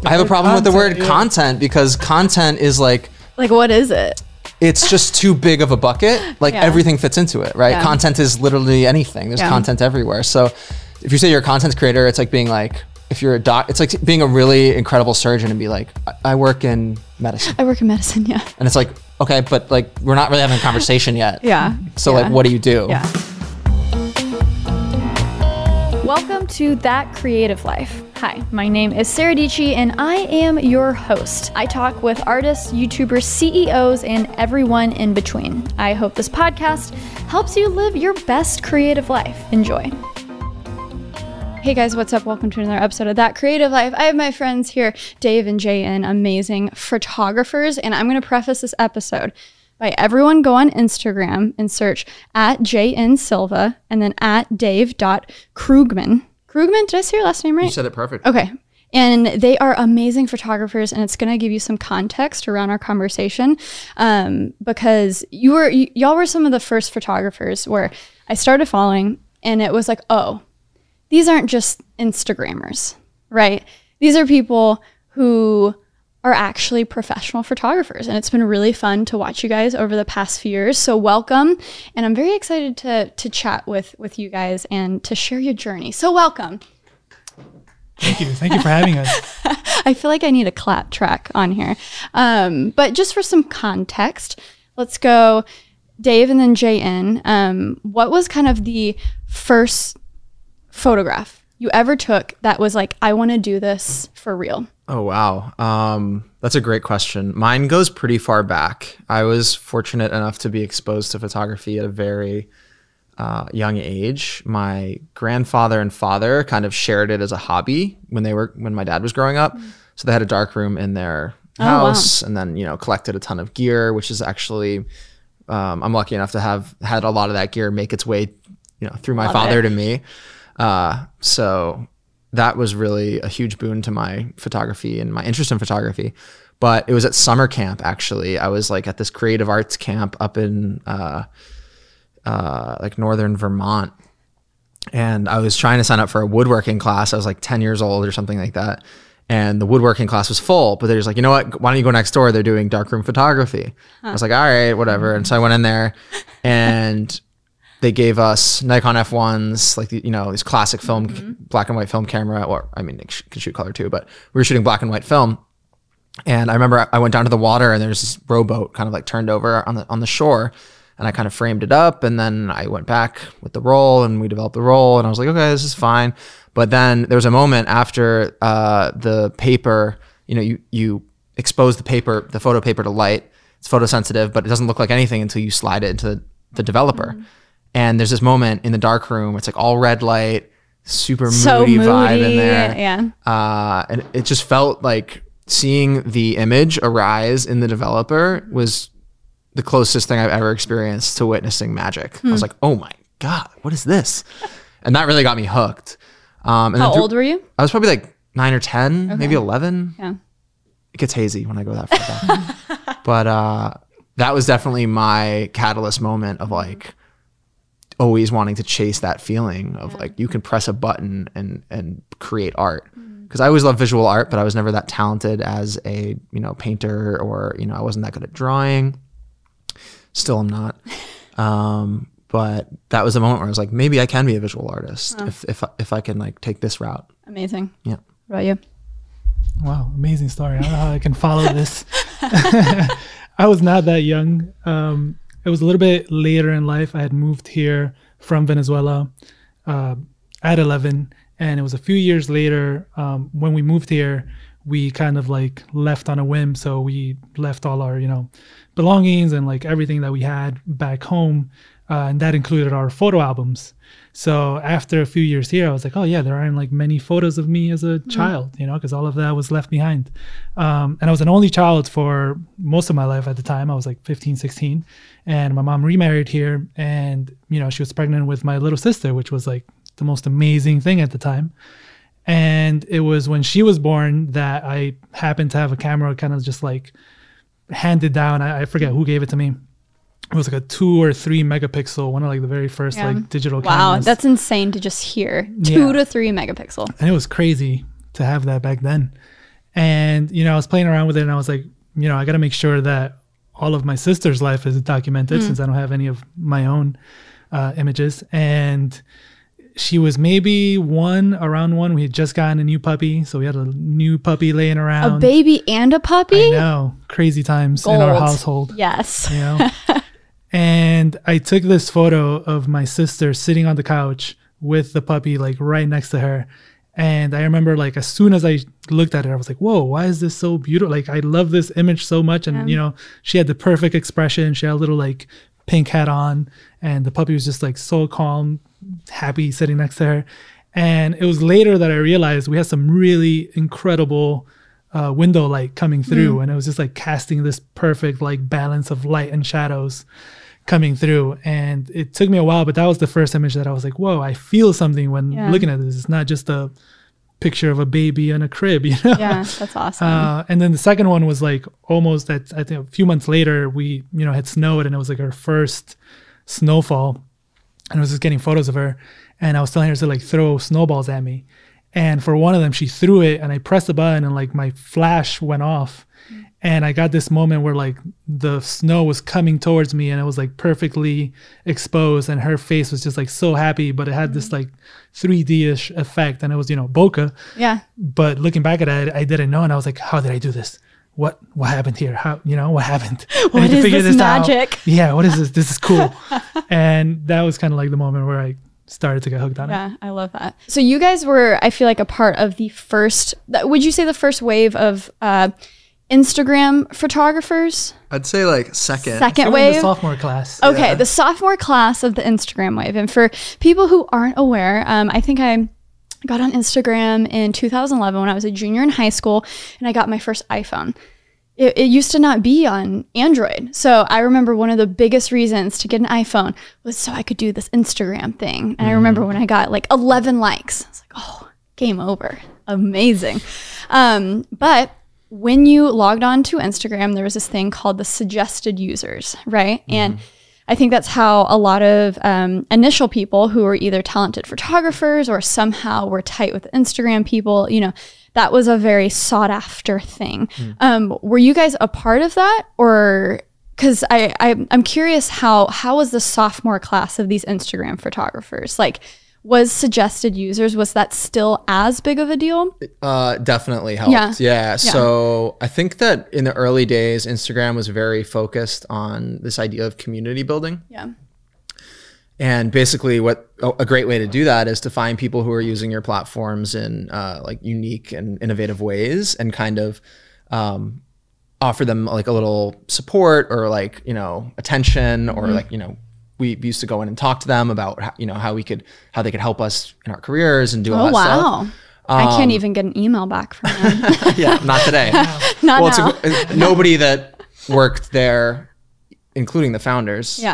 I have a problem with the word content because content is like what is it? It's just too big of a bucket. Like everything fits into it, right? Yeah. Content is literally anything. There's content everywhere. So if you say you're a content creator, it's like being like, if you're a doc, it's like being a really incredible surgeon and be like, I work in medicine. I work in medicine, yeah. And it's like, okay, but like, we're not really having a conversation yet. Yeah. So like, what do you do? Yeah. Welcome to That Creative Life. Hi, my name is Sarah Dici and I am your host. I talk with artists, YouTubers, CEOs, and everyone in between. I hope this podcast helps you live your best creative life. Enjoy. Hey guys, what's up? Welcome to another episode of That Creative Life. I have my friends here, Dave and JN, amazing photographers, and I'm going to preface this episode by everyone go on Instagram and search at JN Silva and then at Dave.Krugman. Krugman, did I say your last name right? You said it perfect. Okay. And they are amazing photographers, and it's going to give you some context around our conversation because y'all were some of the first photographers where I started following, and it was like, oh, these aren't just Instagrammers, right? These are people who are actually professional photographers, and it's been really fun to watch you guys over the past few years. So welcome, and I'm very excited to chat with you guys and to share your journey. So welcome. Thank you for having us. I feel like I need a clap track on here. But just for some context, let's go Dave and then JN. What was kind of the first photograph you ever took that was like, I want to do this for real? Oh, wow. That's a great question. Mine goes pretty far back. I was fortunate enough to be exposed to photography at a very young age. My grandfather and father kind of shared it as a hobby when my dad was growing up. So they had a dark room in their house and then, collected a ton of gear, which is actually, I'm lucky enough to have had a lot of that gear make its way, through my father to me. So that was really a huge boon to my photography and my interest in photography. But it was at summer camp, actually. I was like at this creative arts camp up in like northern Vermont. And I was trying to sign up for a woodworking class. I was like 10 years old or something like that. And the woodworking class was full, but they're just like, you know what? Why don't you go next door? They're doing darkroom photography. I was like, all right, whatever. And so I went in there and they gave us Nikon F1s, like, these classic film, black and white film camera, or I mean, it can shoot color too, but we were shooting black and white film. And I remember I went down to the water and there's this rowboat kind of like turned over on the shore, and I kind of framed it up. And then I went back with the roll and we developed the roll, and I was like, okay, this is fine. But then there was a moment after the paper, you expose the photo paper to light. It's photosensitive, but it doesn't look like anything until you slide it into the developer. And there's this moment in the dark room. It's like all red light, super moody vibe in there. Yeah. And it just felt like seeing the image arise in the developer was the closest thing I've ever experienced to witnessing magic. I was like, oh my God, what is this? And that really got me hooked. And How old were you? I was probably like 9 or 10, maybe 11. Yeah. It gets hazy when I go that far back. But that was definitely my catalyst moment of like, always wanting to chase that feeling of like you can press a button and create art, because I always loved visual art, but I was never that talented as a painter, or I wasn't that good at drawing. Still I'm not. But that was the moment where I was like, maybe I can be a visual artist if I can like take this route. Amazing. Yeah. What about you? Wow, amazing story. I don't know how I can follow this. I was not that young. It was a little bit later in life. I had moved here from Venezuela at 11, and it was a few years later when we moved here, we kind of like left on a whim. So we left all our, belongings and like everything that we had back home, and that included our photo albums. So after a few years here, I was like, oh yeah, there aren't like many photos of me as a child, because all of that was left behind. And I was an only child for most of my life at the time. I was like 15, 16. And my mom remarried here, and, she was pregnant with my little sister, which was like the most amazing thing at the time. And it was when she was born that I happened to have a camera kind of just like handed down. I forget who gave it to me. It was like a 2 or 3 megapixel, one of like the very first like digital cameras. Wow, that's insane to just hear. 2 to 3 megapixel. And it was crazy to have that back then. And, you know, I was playing around with it and I was like, you know, I got to make sure that all of my sister's life is documented since I don't have any of my own images. And she was maybe around one. We had just gotten a new puppy. So we had a new puppy laying around. A baby and a puppy? I know. Crazy times in our household. Yes. You know? And I took this photo of my sister sitting on the couch with the puppy like right next to her. And I remember like as soon as I looked at it, I was like, whoa, why is this so beautiful? Like I love this image so much. And you know, she had the perfect expression. She had a little like pink hat on and the puppy was just like so calm, happy sitting next to her. And it was later that I realized we had some really incredible window light coming through. And it was just like casting this perfect like balance of light and shadows coming through. And it took me a while, but that was the first image that I was like, whoa, I feel something when looking at this. It's not just a picture of a baby in a crib, you know? Yeah, that's awesome. And then the second one was like almost I think a few months later, we, you know, had snowed and it was like our first snowfall. And I was just getting photos of her. And I was telling her to like throw snowballs at me. And for one of them, she threw it and I pressed the button and like my flash went off. And I got this moment where like the snow was coming towards me and it was like perfectly exposed and her face was just like so happy, but it had this like 3D-ish effect and it was, you know, bokeh. Yeah. But looking back at it, I didn't know. And I was like, how did I do this? What happened here? How, you know, what happened? What is this magic? Yeah. What is this? This is cool. And that was kind of like the moment where I started to get hooked on it. Yeah, I love that. So you guys were, I feel like, a part of the first, would you say the first wave of Instagram photographers? I'd say like second wave. The sophomore class. Okay, the sophomore class of the Instagram wave. And for people who aren't aware, I think I got on Instagram in 2011 when I was a junior in high school and I got my first iPhone. It used to not be on Android. So I remember one of the biggest reasons to get an iPhone was so I could do this Instagram thing. And I remember when I got like 11 likes, I was like, oh, game over. Amazing. But when you logged on to Instagram, there was this thing called the suggested users, right? And I think that's how a lot of initial people who were either talented photographers or somehow were tight with Instagram people, you know, that was a very sought after thing. Were you guys a part of that? Or because I'm curious how was the sophomore class of these Instagram photographers? Like, was suggested users, was that still as big of a deal? Definitely helped. Yeah. So I think that in the early days, Instagram was very focused on this idea of community building. Yeah. And basically a great way to do that is to find people who are using your platforms in like unique and innovative ways and kind of offer them like a little support or like, you know, attention or like, you know, we used to go in and talk to them about how, you know, how they could help us in our careers and do all that stuff. I can't even get an email back from them. Yeah, not today. Not now. Nobody that worked there, including the founders,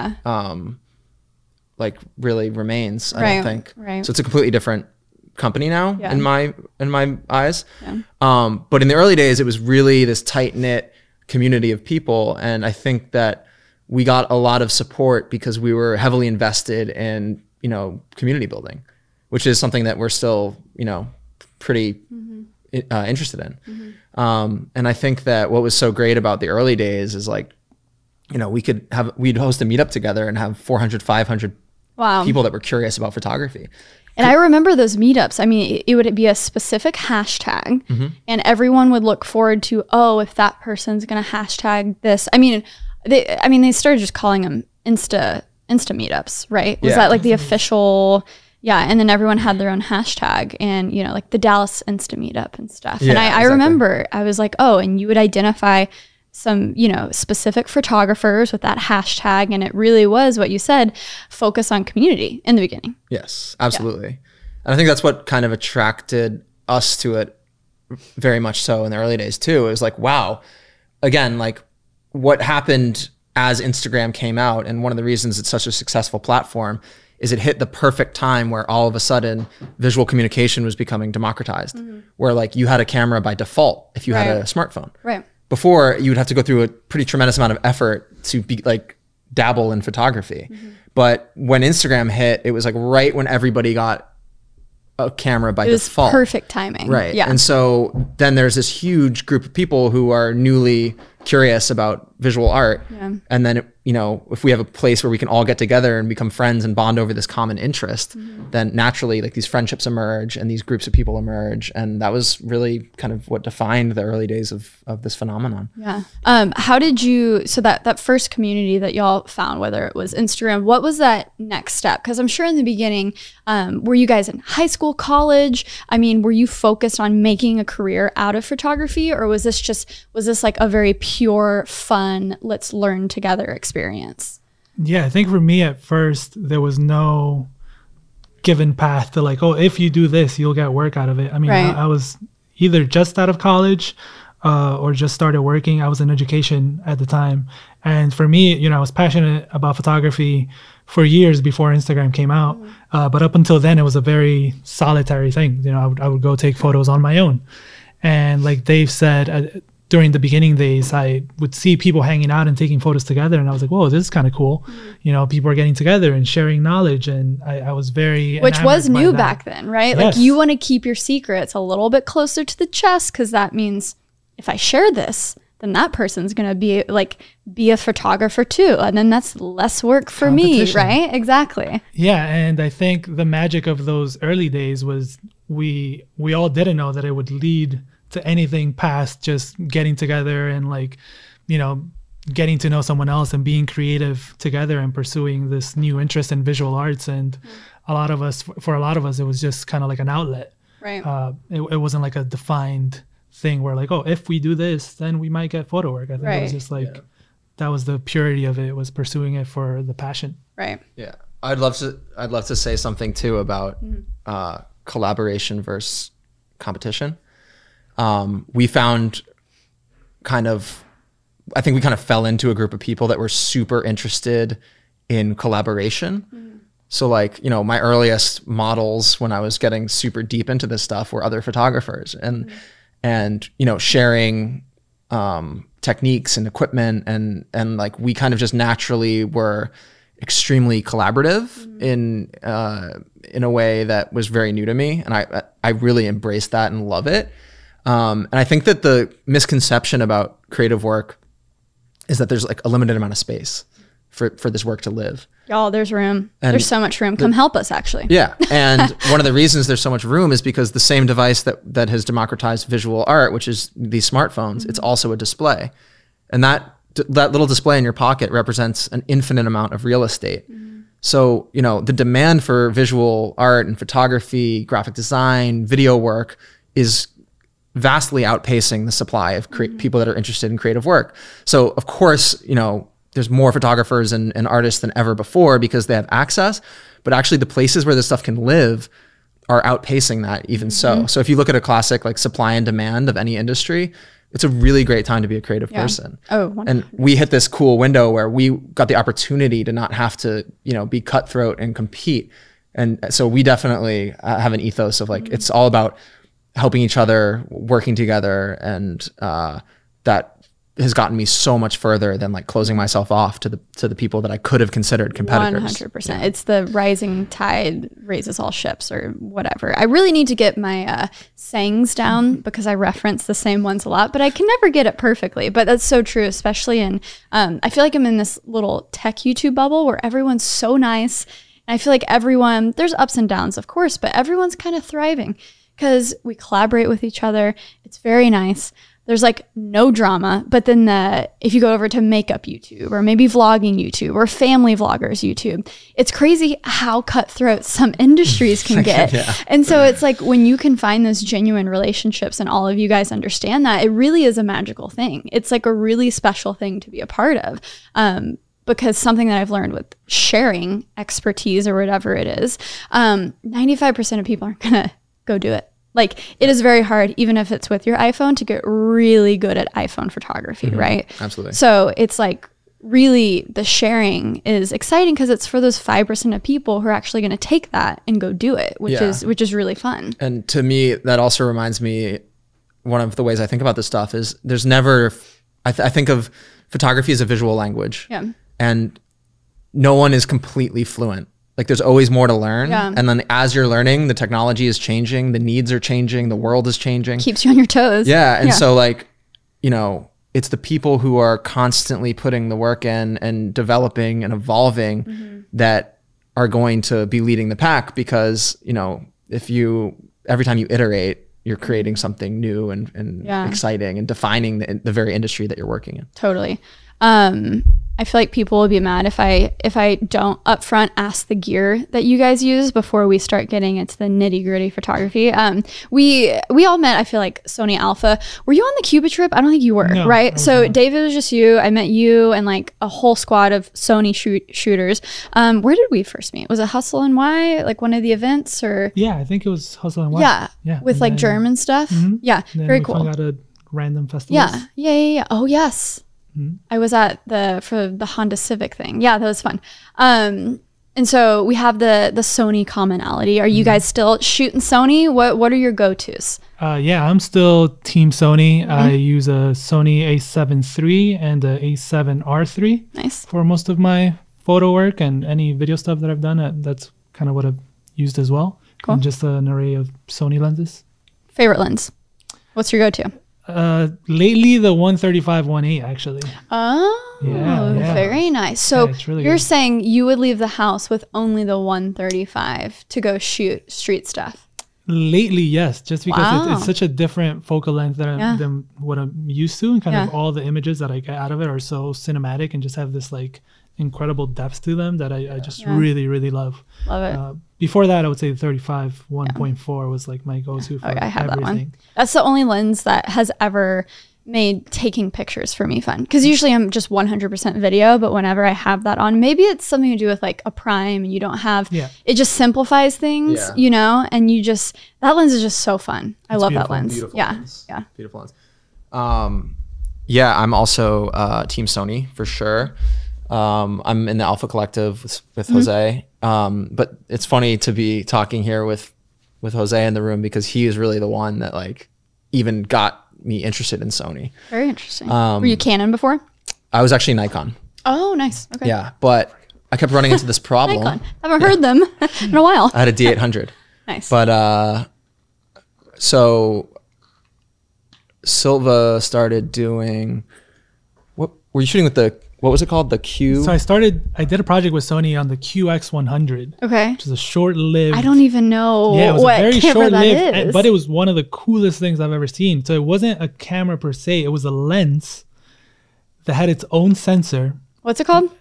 like really remains. I don't think. Right. So it's a completely different company now in my eyes. Yeah. But in the early days, it was really this tight knit community of people, and I think that we got a lot of support because we were heavily invested in, you know, community building, which is something that we're still, you know, pretty interested in. And I think that what was so great about the early days is like, you know, we'd host a meetup together and have 400, 500 people that were curious about photography. And I remember those meetups. I mean, it would be a specific hashtag and everyone would look forward to, oh, if that person's going to hashtag this. I mean, they started just calling them Insta meetups, right? Was that like the official? Yeah. And then everyone had their own hashtag and, you know, like the Dallas Insta meetup and stuff. Yeah, and I remember I was like, oh, and you would identify some, you know, specific photographers with that hashtag. And it really was what you said, focus on community in the beginning. Yes, absolutely. Yeah. And I think that's what kind of attracted us to it very much so in the early days too. It was like, wow, again, like what happened as Instagram came out, and one of the reasons it's such a successful platform is it hit the perfect time where all of a sudden visual communication was becoming democratized, where like you had a camera by default if you had a smartphone. Right. Before, you would have to go through a pretty tremendous amount of effort to be like dabble in photography. But when Instagram hit, it was like right when everybody got a camera by It was default. perfect timing. Right. Yeah. And so then there's this huge group of people who are newly curious about visual art. Yeah. And then, you know, if we have a place where we can all get together and become friends and bond over this common interest, then naturally like these friendships emerge and these groups of people emerge. And that was really kind of what defined the early days of this phenomenon. Yeah. How did you, so that first community that y'all found, whether it was Instagram, what was that next step? Because I'm sure in the beginning, were you guys in high school, college? I mean, were you focused on making a career out of photography, or was this like a very pure, fun, let's learn together experience? Yeah, I think for me at first, there was no given path to like, oh, if you do this, you'll get work out of it. I mean, Right. I was either just out of college or just started working. I was in education at the time. And for me, you know, I was passionate about photography for years before Instagram came out. But up until then, it was a very solitary thing. You know, I would go take photos on my own. And like Dave said, during the beginning days, I would see people hanging out and taking photos together. And I was like, whoa, this is kind of cool. You know, people are getting together and sharing knowledge. And I was very Which was enamored by new that. back then, right? Yes. Like you want to keep your secrets a little bit closer to the chest, because that means if I share this, then that person's going to be a photographer too. And then that's less work for me, Competition. right? Exactly. Yeah, and I think the magic of those early days was we all didn't know that it would lead to anything past just getting together and like, you know, getting to know someone else and being creative together and pursuing this new interest in visual arts. And for a lot of us, it was just kind of like an outlet. Right. It wasn't like a defined thing where like, oh, if we do this, then we might get photo work. I think it Right. was just like, that was the purity of it, was pursuing it for the passion. Right. Yeah. I'd love to say something too about collaboration versus competition. We found I think we kind of fell into a group of people that were super interested in collaboration. So like, you know, my earliest models when I was getting super deep into this stuff were other photographers and, you know, sharing techniques and equipment and like we kind of just naturally were extremely collaborative in a way that was very new to me. And I really embraced that and love it. And I think that the misconception about creative work is that there's like a limited amount of space for this work to live. Y'all, there's room. And there's so much room. Come help us, actually. Yeah. And one of the reasons there's so much room is because the same device that has democratized visual art, which is these smartphones, it's also a display. And that little display in your pocket represents an infinite amount of real estate. So, you know, the demand for visual art and photography, graphic design, video work is vastly outpacing the supply of people that are interested in creative work. So, of course, you know, there's more photographers and artists than ever before because they have access, but actually the places where this stuff can live are outpacing that even so. So if you look at a classic like supply and demand of any industry, it's a really great time to be a creative person. Oh, 100%. And we hit this cool window where we got the opportunity to not have to, you know, be cutthroat and compete. And so we definitely have an ethos of like, it's all about helping each other, working together. And that has gotten me so much further than like closing myself off to the people that I could have considered competitors. 100%. It's the rising tide raises all ships or whatever. I really need to get my sayings down because I reference the same ones a lot, but I can never get it perfectly. But that's so true, especially in, I feel like I'm in this little tech YouTube bubble where everyone's so nice. And I feel like everyone, there's ups and downs, of course, but everyone's kind of thriving because we collaborate with each other. It's very nice. There's like no drama, but then if you go over to makeup YouTube or maybe vlogging YouTube or family vloggers YouTube, it's crazy how cutthroat some industries can get. Yeah. And so it's like when you can find those genuine relationships and all of you guys understand that, it really is a magical thing. It's like a really special thing to be a part of. Because something that I've learned with sharing expertise or whatever it is, 95% of people aren't gonna go do it. Like it is very hard, even if it's with your iPhone, to get really good at iPhone photography, right? Absolutely. So it's like really the sharing is exciting because it's for those 5% of people who are actually going to take that and go do it, which is really fun. And to me, that also reminds me, one of the ways I think about this stuff is there's never, I think of photography as a visual language. Yeah. And no one is completely fluent like there's always more to learn. Yeah. And then as you're learning, the technology is changing, the needs are changing, the world is changing. Keeps you on your toes. Yeah. And so like, you know, it's the people who are constantly putting the work in and developing and evolving that are going to be leading the pack, because, you know, every time you iterate, you're creating something new and exciting and defining the very industry that you're working in. Totally. I feel like people will be mad if I don't upfront ask the gear that you guys use before we start getting into the nitty gritty photography. We all met, I feel like, Sony Alpha. Were you on the Cuba trip? I don't think you were, No, right? So not. David was just you. I met you and like a whole squad of Sony shooters. Where did we first meet? Was it Hustle and Y, like one of the events, or? Yeah, I think it was Hustle and Watch. Yeah, with and like then- German stuff. Yeah, then very we cool. found out at random festivals. Yeah. Oh yes, I was at for the Honda Civic thing. Yeah, that was fun. And so we have the Sony commonality. Are you guys still shooting Sony? What are your go-tos? Yeah, I'm still Team Sony. I use a Sony A7 III and a A7R III Nice. for most of my photo work and any video stuff that I've done. That's kind of what I've used as well. Cool. And just an array of Sony lenses. Favorite lens? What's your go-to? Lately, the 135-1.8 actually. Oh, Yeah. very nice. So Yeah, it's really you're good. saying you would leave the house with only the 135 to go shoot street stuff? Lately, yes, just because Wow. it's such a different focal length than what I'm used to, and kind of Yeah. all the images that I get out of it are so cinematic and just have this like incredible depth to them that I just really, really love. Love it. Before that, I would say 35 1.4 was like my go-to for Okay, I have everything. that one. That's the only lens that has ever made taking pictures for me fun. Because usually I'm just 100% video, but whenever I have that on, maybe it's something to do with like a prime and you don't have, it just simplifies things, Yeah. you know, and that lens is just so fun. I love that beautiful. lens. Beautiful Yeah. lens. Yeah. Beautiful lens. Yeah, I'm also Team Sony for sure. I'm in the Alpha Collective with Jose. But it's funny to be talking here with Jose in the room, because he is really the one that like even got me interested in Sony. Very interesting. Were you Canon before? I was actually Nikon. Oh, nice. Okay. Yeah, but I kept running into this problem. Nikon. Haven't heard them in a while. I had a D800. Nice. But so Silva started doing, what were you shooting with what was it called? The Q? So I did a project with Sony on the QX100, Okay. which is a short-lived. I don't even know Yeah, it was what a very camera that short-lived, is. but it was one of the coolest things I've ever seen. So it wasn't a camera per se; it was a lens that had its own sensor. What's it called?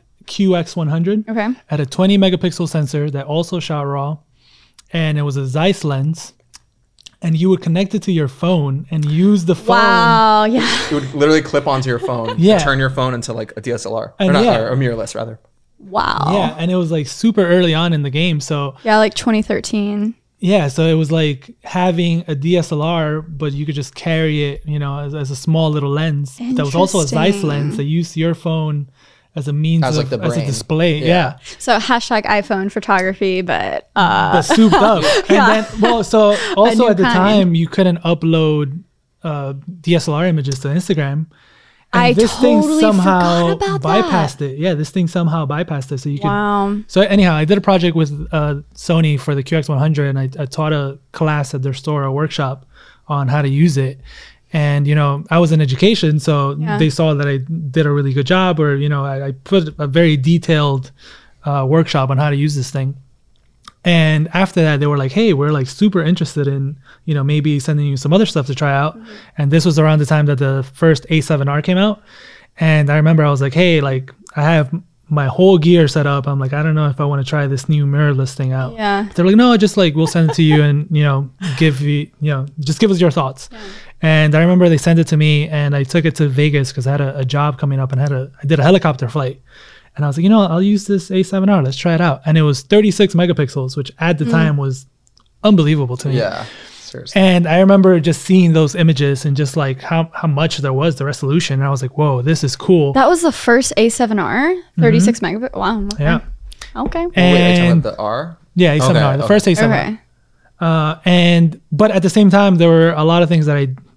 QX100 Okay. had a 20 megapixel sensor that also shot RAW, and it was a Zeiss lens. And you would connect it to your phone and use the phone. Wow. Yeah. It would literally clip onto your phone. Yeah. Turn your phone into like a DSLR. And or not, yeah. or a mirrorless rather. Wow. Yeah, and it was like super early on in the game. So Yeah, like 2013. yeah, so it was like having a DSLR, but you could just carry it, you know, as a small little lens. That was also a Zeiss Interesting. lens that used your phone as a means As, of like, the as a brain. display. Yeah. So hashtag iPhone photography, but But souped up. And then, so also new at the kind. time, you couldn't upload DSLR images to Instagram. And I this totally thing somehow forgot about bypassed it. Yeah, this thing somehow bypassed it. So you could. wow. So anyhow, I did a project with Sony for the QX100, and I taught a class at their store, a workshop, on how to use it. And you know, I was in education, so Yeah. they saw that I did a really good job, or you know, I put a very detailed workshop on how to use this thing. And after that, they were like, "Hey, we're like super interested in, you know, maybe sending you some other stuff to try out." And this was around the time that the first A7R came out. And I remember I was like, "Hey, like I have my whole gear set up. I'm like, I don't know if I want to try this new mirrorless thing out." Yeah. They're like, "No, just like we'll send it to you, and you know, just give us your thoughts." And I remember they sent it to me, and I took it to Vegas because I had a job coming up, and I did a helicopter flight. And I was like, you know, I'll use this A7R. Let's try it out. And it was 36 megapixels, which at the time was unbelievable to me. Yeah. Seriously. And I remember just seeing those images and just like how much there was, the resolution. And I was like, whoa, this is cool. That was the first A7R, 36 megabit. Wow. Okay. Yeah. Okay. Wait, are you talking And about the R? yeah, A7R, the Okay, first A7R. Okay. But at the same time, there were a lot of things that I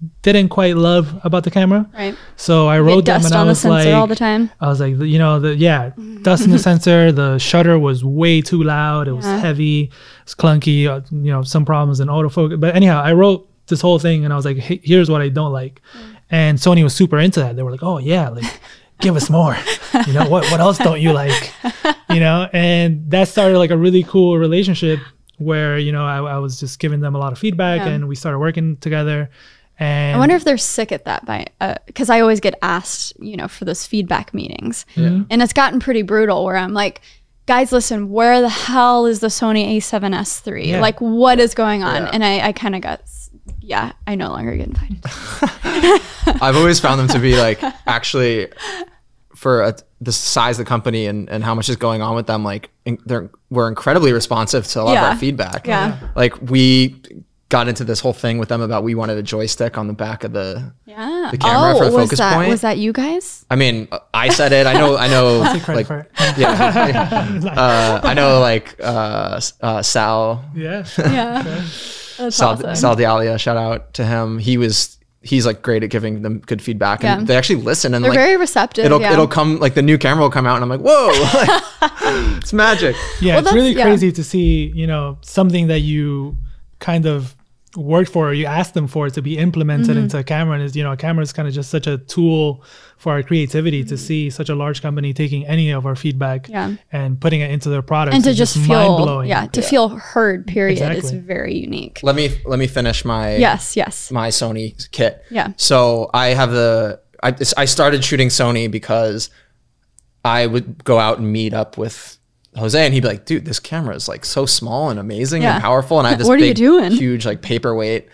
didn't quite love about the camera. Right. So I wrote them Dust and I on the was sensor like, all the time. I was like, dust in the sensor. The shutter was way too loud. It was heavy. It's clunky. Some problems in autofocus. But anyhow, I wrote this whole thing and I was like, hey, here's what I don't like. And Sony was super into that. They were like, oh yeah, like give us more. What else don't you like? And that started like a really cool relationship where, I was just giving them a lot of feedback and we started working together. And I wonder if they're sick at that because I always get asked, for those feedback meetings. And it's gotten pretty brutal where I'm like, guys, listen, where the hell is the Sony a7S III? Yeah. Like, what is going on? Yeah. And I kind of got, I no longer get invited. I've always found them to be like, actually, for the size of the company and how much is going on with them, like we're incredibly responsive to a lot of our feedback. Yeah. Like we got into this whole thing with them about we wanted a joystick on the back of the camera for the focus point. Was that you guys? I mean, I said it. I know. take credit for it. Yeah. I know. Like Sal. Yeah. Yeah. That's awesome. Sal Dialia. Shout out to him. He's like great at giving them good feedback, and they actually listen. And they're like, very receptive. It'll come, like the new camera will come out, and I'm like, whoa, it's magic. Yeah, it's really crazy to see, something that you kind of worked for, or you asked them for, to be implemented into a camera. And a camera is kind of just such a tool for our creativity. To see such a large company taking any of our feedback and putting it into their products, and to just feel mind-blowing. feel heard, period. Exactly. It's very unique. Let me finish my yes my Sony kit. Yeah. So I have I started shooting Sony because I would go out and meet up with Jose, and he'd be like, dude, this camera is like so small and amazing and powerful, and I have this What are you big, doing? huge like paperweight.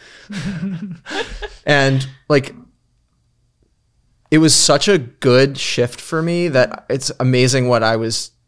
And like, it was such a good shift for me that it's amazing what I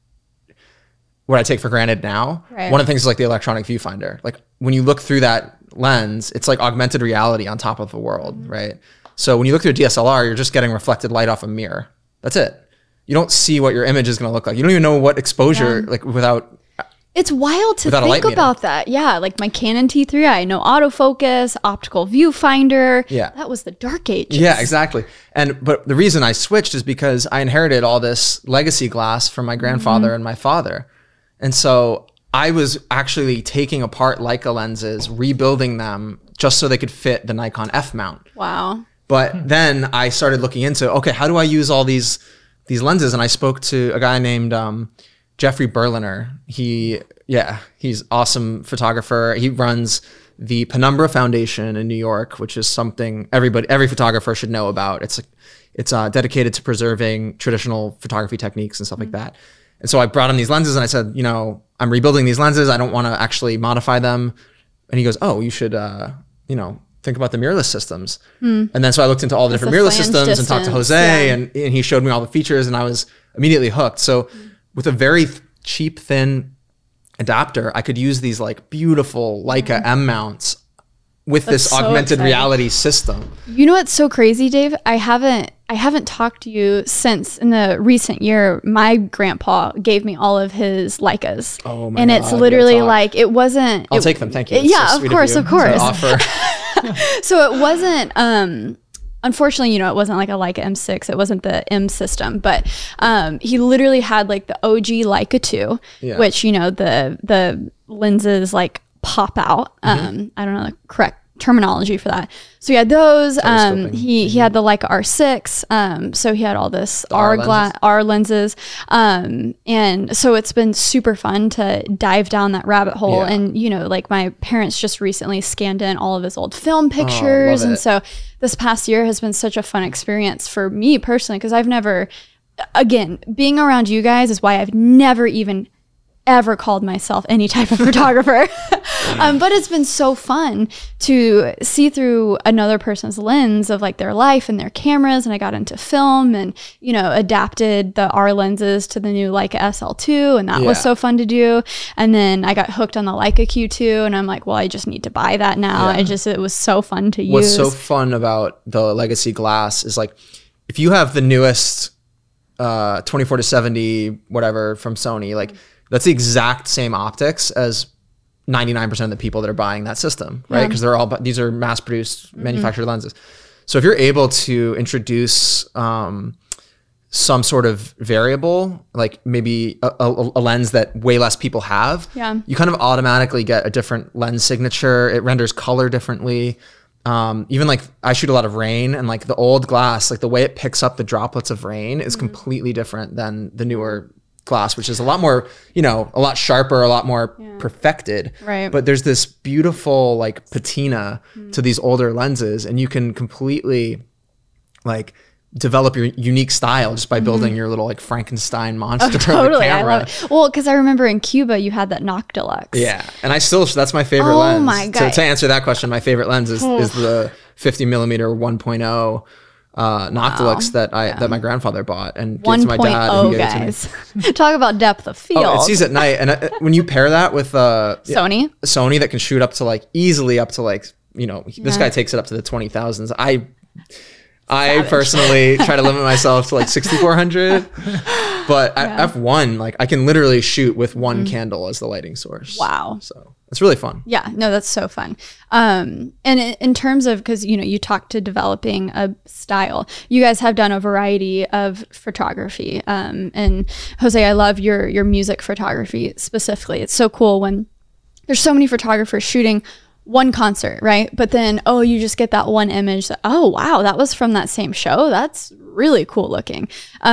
take for granted now. Right. One of the things is like the electronic viewfinder. Like when you look through that lens, it's like augmented reality on top of the world, right? So when you look through a DSLR, you're just getting reflected light off a mirror. That's it. You don't see what your image is going to look like. You don't even know what exposure, like without. It's wild to Without a light think about that. Yeah, like my Canon T3, I know autofocus, optical viewfinder. Yeah. That was the dark ages. Yeah, exactly. But the reason I switched is because I inherited all this legacy glass from my grandfather and my father. And so I was actually taking apart Leica lenses, rebuilding them just so they could fit the Nikon F mount. Wow. But then I started looking into, okay, how do I use all these lenses? And I spoke to a guy named Jeffrey Berliner. He's awesome photographer. He runs the Penumbra Foundation in New York, which is something every photographer should know about. It's dedicated to preserving traditional photography techniques and stuff like that. And so I brought him these lenses and I said, I'm rebuilding these lenses. I don't want to actually modify them. And he goes, oh, you should, think about the mirrorless systems. And then so I looked into all the different mirrorless systems and talked to Jose and he showed me all the features and I was immediately hooked. So with a very cheap, thin adapter, I could use these like beautiful Leica M mounts with this augmented reality system. You know what's so crazy, Dave? I haven't talked to you since in the recent year. My grandpa gave me all of his Leicas. Oh my and God, it's literally like, it wasn't. I'll take them. Thank you. Yeah, so of sweet course, you of course. to offer. So it wasn't, unfortunately, it wasn't like a Leica M6. It wasn't the M system, but he literally had like the OG Leica 2, which, the lenses like pop out. I don't know the correct terminology for that. So he had those. He had the Leica R6. So he had all this R lenses. And so it's been super fun to dive down that rabbit hole. Yeah. And like my parents just recently scanned in all of his old film pictures, and so this past year has been such a fun experience for me personally, because I've never, again, being around you guys is why I've never even ever called myself any type of photographer. But it's been so fun to see through another person's lens of like their life and their cameras. And I got into film and, adapted the R lenses to the new Leica SL2. And that was so fun to do. And then I got hooked on the Leica Q2 and I'm like, well, I just need to buy that now. It was so fun to use. What's so fun about the legacy glass is like, if you have the newest 24-70 whatever from Sony, like that's the exact same optics as 99% of the people that are buying that system, right? Because these are mass-produced, manufactured lenses. So if you're able to introduce some sort of variable, like maybe a lens that way less people have, you kind of automatically get a different lens signature. It renders color differently. Even like I shoot a lot of rain, and like the old glass, like the way it picks up the droplets of rain is completely different than the newer glass, which is a lot more, a lot sharper, a lot more perfected. Right. But there's this beautiful like patina to these older lenses, and you can completely like develop your unique style just by building your little like Frankenstein monster of a camera. I love it. Well, because I remember in Cuba you had that Noctilux. Yeah, and that's my favorite lens. Oh my God. To answer that question, my favorite lens is the 50 millimeter 1.0 Noctilux that my grandfather bought and gave to my dad. 1.0, guys. Talk about depth of field. Oh, it sees at night, and when you pair that with Sony that can shoot up to like easily up to like this guy takes it up to the 20,000s. I personally try to limit myself to like 6,400, but at f1, like I can literally shoot with one candle as the lighting source. Wow. So it's really fun. Yeah, no, that's so fun. And in terms of, because, you talked to developing a style, you guys have done a variety of photography. And Jose, I love your music photography specifically. It's so cool when there's so many photographers shooting one concert, right? But then, you just get that one image that, oh, wow, that was from that same show. That's really cool looking.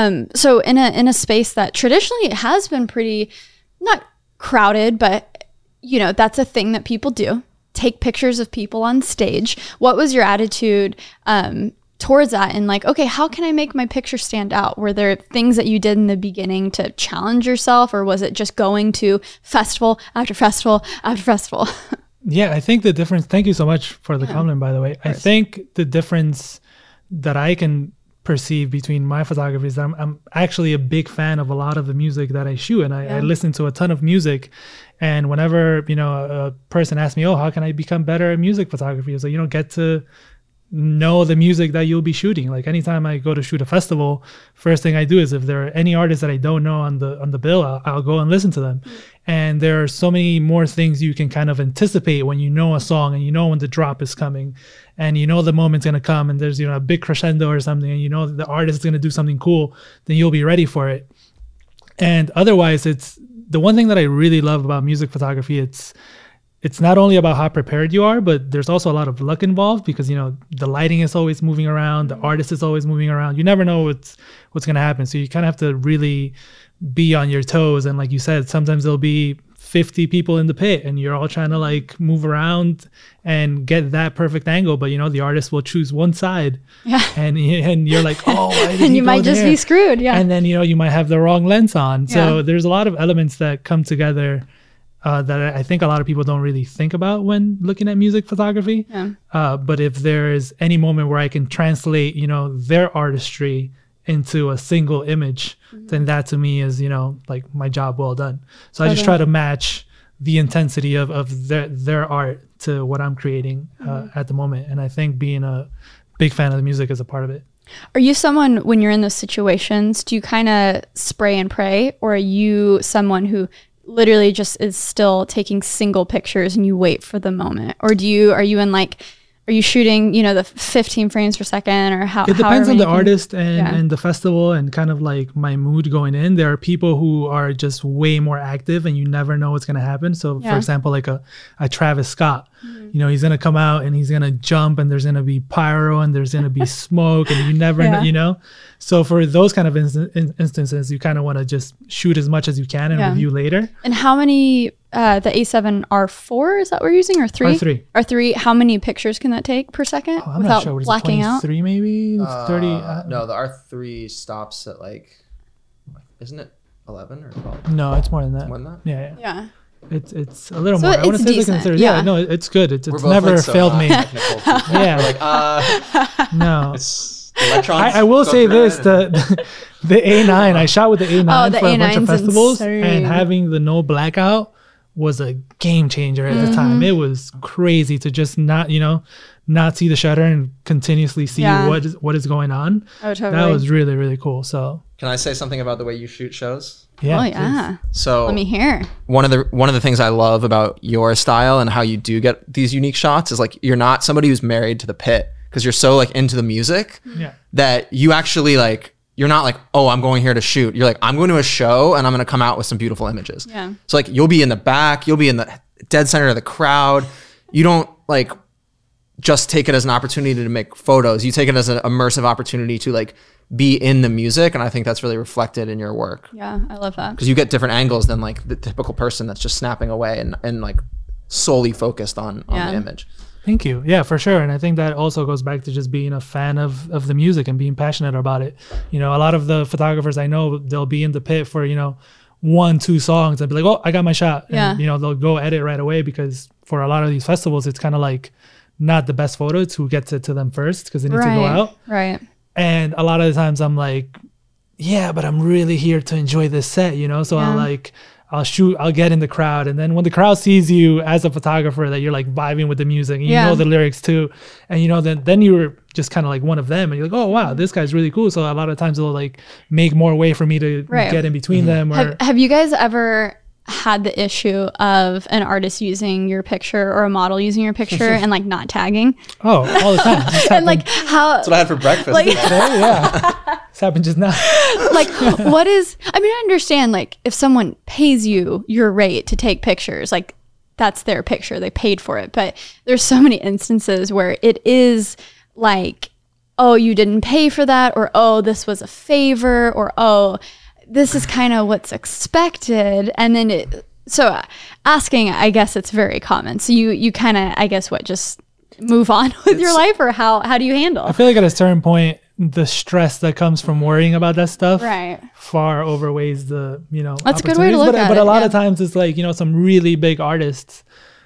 So in a space that traditionally has been pretty, not crowded, but, that's a thing that people do. Take pictures of people on stage. What was your attitude towards that? And like, okay, how can I make my picture stand out? Were there things that you did in the beginning to challenge yourself, or was it just going to festival after festival after festival? Yeah, I think the difference, thank you so much for the compliment, by the way. I think the difference that I can perceive between my photography is that I'm actually a big fan of a lot of the music that I shoot, and I listen to a ton of music. And whenever, a person asks me, how can I become better at music photography? It's like, get to know the music that you'll be shooting. Like anytime I go to shoot a festival, first thing I do is if there are any artists that I don't know on the bill, I'll go and listen to them. And there are so many more things you can kind of anticipate when you know a song, and when the drop is coming, and the moment's going to come, and there's a big crescendo or something, and the artist is going to do something cool, then you'll be ready for it. And otherwise, it's the one thing that I really love about music photography. It's not only about how prepared you are, but there's also a lot of luck involved, because the lighting is always moving around, the artist is always moving around. You never know what's going to happen, so you kind of have to really be on your toes. And like you said, sometimes there'll be 50 people in the pit, and you're all trying to like move around and get that perfect angle, but the artist will choose one side, and you're like, and you might just be screwed, and then you might have the wrong lens on. So there's a lot of elements that come together that I think a lot of people don't really think about when looking at music photography. But if there's any moment where I can translate their artistry into a single image, then that to me is like my job well done. So I just try to match the intensity of their art to what I'm creating at the moment. And I think being a big fan of the music is a part of it. Are you someone, when you're in those situations, do you kind of spray and pray, or are you someone who literally just is still taking single pictures and you wait for the moment? Or are you shooting, the 15 frames per second, or how? It depends on the artist and the festival, and kind of like my mood going in. There are people who are just way more active, and you never know what's going to happen. So for example, like a Travis Scott, he's going to come out and he's going to jump, and there's going to be pyro, and there's going to be smoke, and you never know, So for those kind of instances, you kind of want to just shoot as much as you can and review later. And how many, the A7R4, is that what we're using, or 3? R3. How many pictures can that take per second I'm without not sure. blacking out? 3 maybe? 30? No, the R3 stops at like, isn't it 11 or 12? No, it's more than that. More than that? Yeah. It's a little So more. I want to say decent. It's good. It's never failed me. No. It's electrons. I will say this: the A9. I shot with the A9 the for a bunch of A9's festivals, insane. and having the no blackout was a game changer at the time. It was crazy to just not see the shutter and continuously see what is going on. Oh, totally. That was really, really cool. So Can I say something about the way you shoot shows? Yeah. Oh yeah. So Let me hear. one of the things I love about your style and how you do get these unique shots is like you're not somebody who's married to the pit because you're so like into the music Yeah. that you actually like you're not like, oh, I'm going here to shoot. You're like, I'm going to a show and I'm going to come out with some beautiful images. Yeah. So like you'll be in the back, you'll be in the dead center of the crowd. You don't like just take it as an opportunity to make photos. You take it as an immersive opportunity to like be in the music. And I think that's really reflected in your work Yeah, I love that. because you get different angles than like the typical person that's just snapping away and like solely focused on Yeah. the image. Thank you. Yeah, for sure. And I think that also goes back to just being a fan of the music and being passionate about it. You know, a lot of the photographers I know, they'll be in the pit for, 1-2 songs and be like, oh, I got my shot. And, Yeah. they'll go edit right away because for a lot of these festivals, it's kind of like not the best photos who gets it to them first because they need to go out. Right. And a lot of the times I'm like, yeah, but I'm really here to enjoy this set, So Yeah. I'll get in the crowd. And then when the crowd sees you as a photographer that you're like vibing with the music and you Yeah. know the lyrics too. And then you're just kind of like one of them and you're like, oh wow, this guy's really cool. So a lot of times it'll like make more way for me to Right. get in between them. Or Have you guys ever had the issue of an artist using your picture or a model using your picture and like not tagging? all the time. This And like how That's what I had for breakfast. like happened, yeah. This happened just now. like what is I understand like if someone pays you your rate to take pictures, like that's their picture, they paid for it. But there's so many instances where it is like, oh, you didn't pay for that, or oh, this was a favor, or oh, this is kind of what's expected. And then asking, I guess it's very common. So you kind of, I guess just move on with your life, or how do you handle? I feel like at a certain point, the stress that comes from worrying about that stuff Right. far overweighs the, That's a good way to opportunities. look but, at but it, a lot yeah. of times it's like, some really big artists,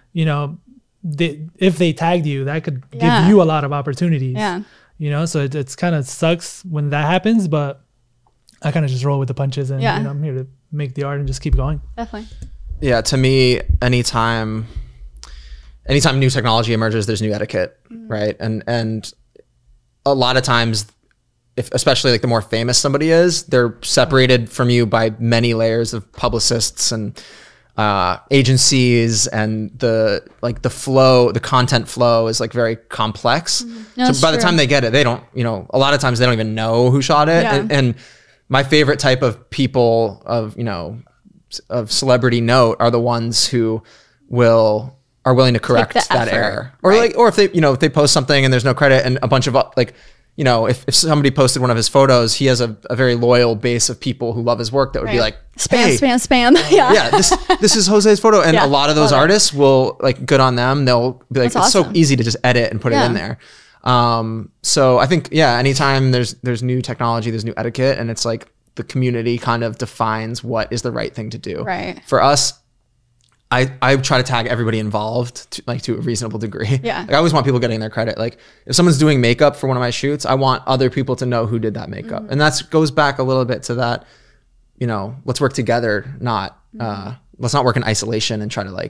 if they tagged you, that could Yeah. give you a lot of opportunities. Yeah. So it's kind of sucks when that happens, but I kind of just roll with the punches and, Yeah. I'm here to make the art and just keep going. Definitely. Yeah, to me, anytime new technology emerges, there's new etiquette, right? And a lot of times, especially like the more famous somebody is, they're separated from you by many layers of publicists and agencies, and the content flow is like very complex. No, So that's by the true. time they get it, they don't, a lot of times they don't even know who shot it. Yeah. And my favorite type of people of celebrity note are the ones who are willing to correct the that effort, error, or right. or if they post something and there's no credit and a bunch of if somebody posted one of his photos, he has a very loyal base of people who love his work that would be Right. like, Spam, hey, spam. Yeah. yeah, this is Jose's photo. And Yeah, a lot of those love it. artists will, like, good on them. They'll be like, That's it's so awesome. easy to just edit and put it Yeah. in there. So I think, yeah, anytime there's new technology, there's new etiquette, and it's like the community kind of defines what is the right thing to do. Right. For us, I try to tag everybody involved to a reasonable degree. Yeah. Like, I always want people getting their credit. Like, if someone's doing makeup for one of my shoots, I want other people to know who did that makeup. Mm-hmm. And that goes back a little bit to that, let's work together, let's not work in isolation and try to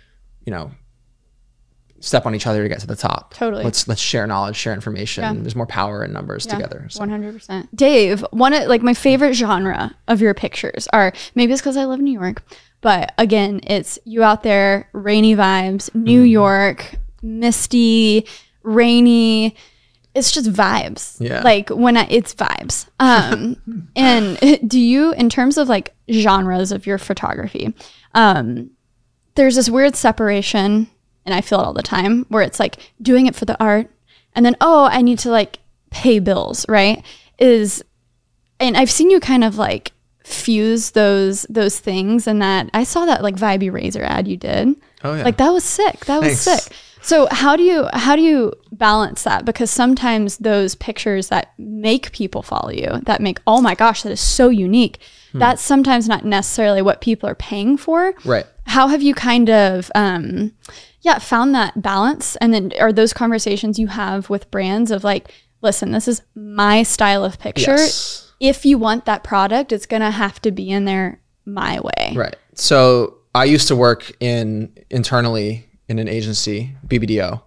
step on each other to get to the top. Totally. Let's share knowledge, share information. Yeah. There's more power in numbers together. So. 100%. Dave, one of my favorite genre of your pictures are, maybe it's because I live in New York, but again, it's you out there, rainy vibes, New York, misty, rainy. It's just vibes. Yeah. Like it's vibes. And do you, in terms of like genres of your photography, there's this weird separation, and I feel it all the time, where it's like doing it for the art, and then, oh, I need to like pay bills, right? And I've seen you kind of like fuse those things, and that I saw that like Vibey Razor ad you did. Oh, yeah. Like that was sick. That was Thanks. sick. So how do you balance that? Because sometimes those pictures that make people follow you, that make, oh my gosh, that is so unique, that's sometimes not necessarily what people are paying for. Right. How have you kind of found that balance? And then are those conversations you have with brands of like, listen, this is my style of picture. Yes. If you want that product, it's gonna have to be in there my way. Right. So I used to work internally in an agency, BBDO,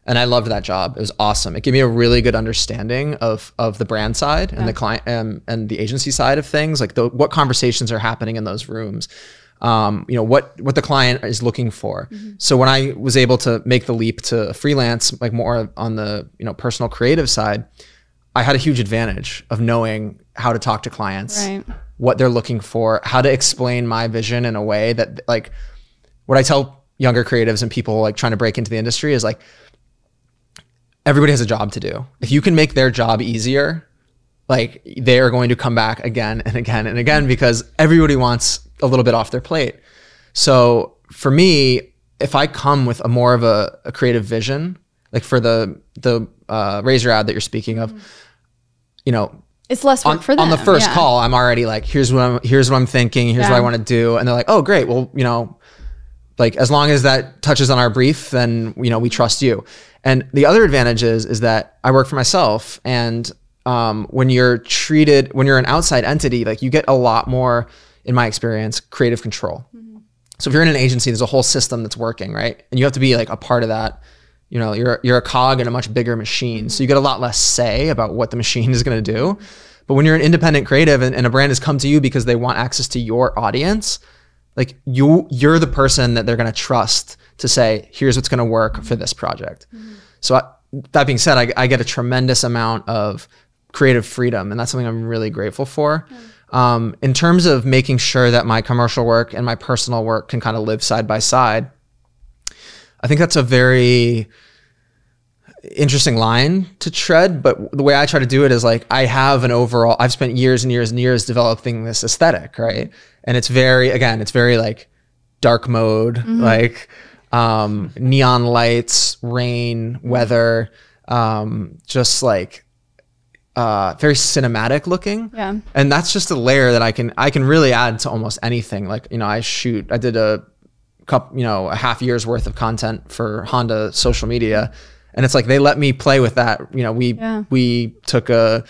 And I loved that job. It was awesome. It gave me a really good understanding of the brand side and the client and the agency side of things, like what conversations are happening in those rooms. What the client is looking for. So when I was able to make the leap to freelance, like more on the, personal creative side, I had a huge advantage of knowing how to talk to clients, what they're looking for, how to explain my vision in a way that, like, what I tell younger creatives and people like trying to break into the industry is like, everybody has a job to do. If you can make their job easier, like, they are going to come back again and again and again, because everybody wants a little bit off their plate. So for me, if I come with a more of a creative vision, like for the Razor ad that you're speaking of, it's less work for them. On the first call, I'm already like, here's what I'm thinking, here's what I want to do. And they're like, oh, great. Well, like, as long as that touches on our brief, then, we trust you. And the other advantage is that I work for myself. And when you're an outside entity, like, you get a lot more, in my experience, creative control. So if you're in an agency, there's a whole system that's working, right? And you have to be like a part of that. You're a cog in a much bigger machine. So you get a lot less say about what the machine is going to do. But when you're an independent creative and a brand has come to you because they want access to your audience, like, you're the person that they're going to trust to say, here's what's going to work for this project. So that being said, I get a tremendous amount of creative freedom, and that's something I'm really grateful for. In terms of making sure that my commercial work and my personal work can kind of live side by side, I think that's a very interesting line to tread. But the way I try to do it is like, I've spent years and years and years developing this aesthetic, right? And it's very like dark mode, like neon lights, rain, weather, just like very cinematic looking. Yeah. And that's just a layer that I can really add to almost anything. Like, I did a half year's worth of content for Honda social media. And it's like, they let me play with that. We took a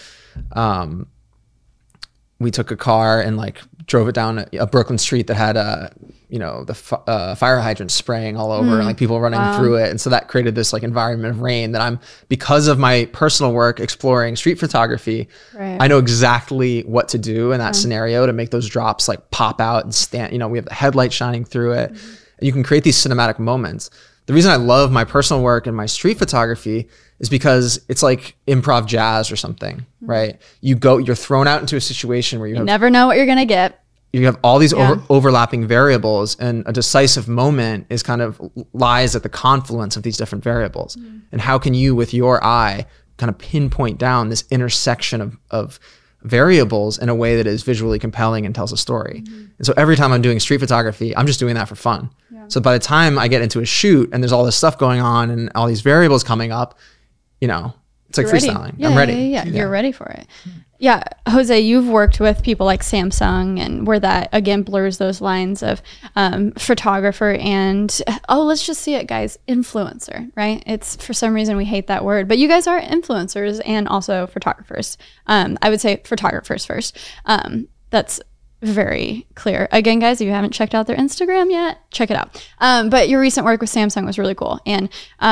car and like drove it down a Brooklyn street that had the fire hydrant spraying all over and like people running through it. And so that created this like environment of rain that because of my personal work exploring street photography, I know exactly what to do in that scenario to make those drops like pop out and stand, we have the headlight shining through it. And you can create these cinematic moments. The reason I love my personal work and my street photography is because it's like improv jazz or something, right? You're thrown out into a situation where you never know what you're going to get. You have all these overlapping variables, and a decisive moment is kind of lies at the confluence of these different variables. And how can you, with your eye, kind of pinpoint down this intersection of variables in a way that is visually compelling and tells a story? And so every time I'm doing street photography, I'm just doing that for fun. So by the time I get into a shoot and there's all this stuff going on and all these variables coming up, it's like freestyling. I'm ready. Yeah, you're ready for it. Yeah, Jose, you've worked with people like Samsung, and where that again blurs those lines of photographer and let's just see it, guys, influencer, right? It's, for some reason we hate that word, but you guys are influencers and also photographers. I would say photographers first. That's very clear. Again, guys, if you haven't checked out their Instagram yet, check it out. But your recent work with Samsung was really cool, and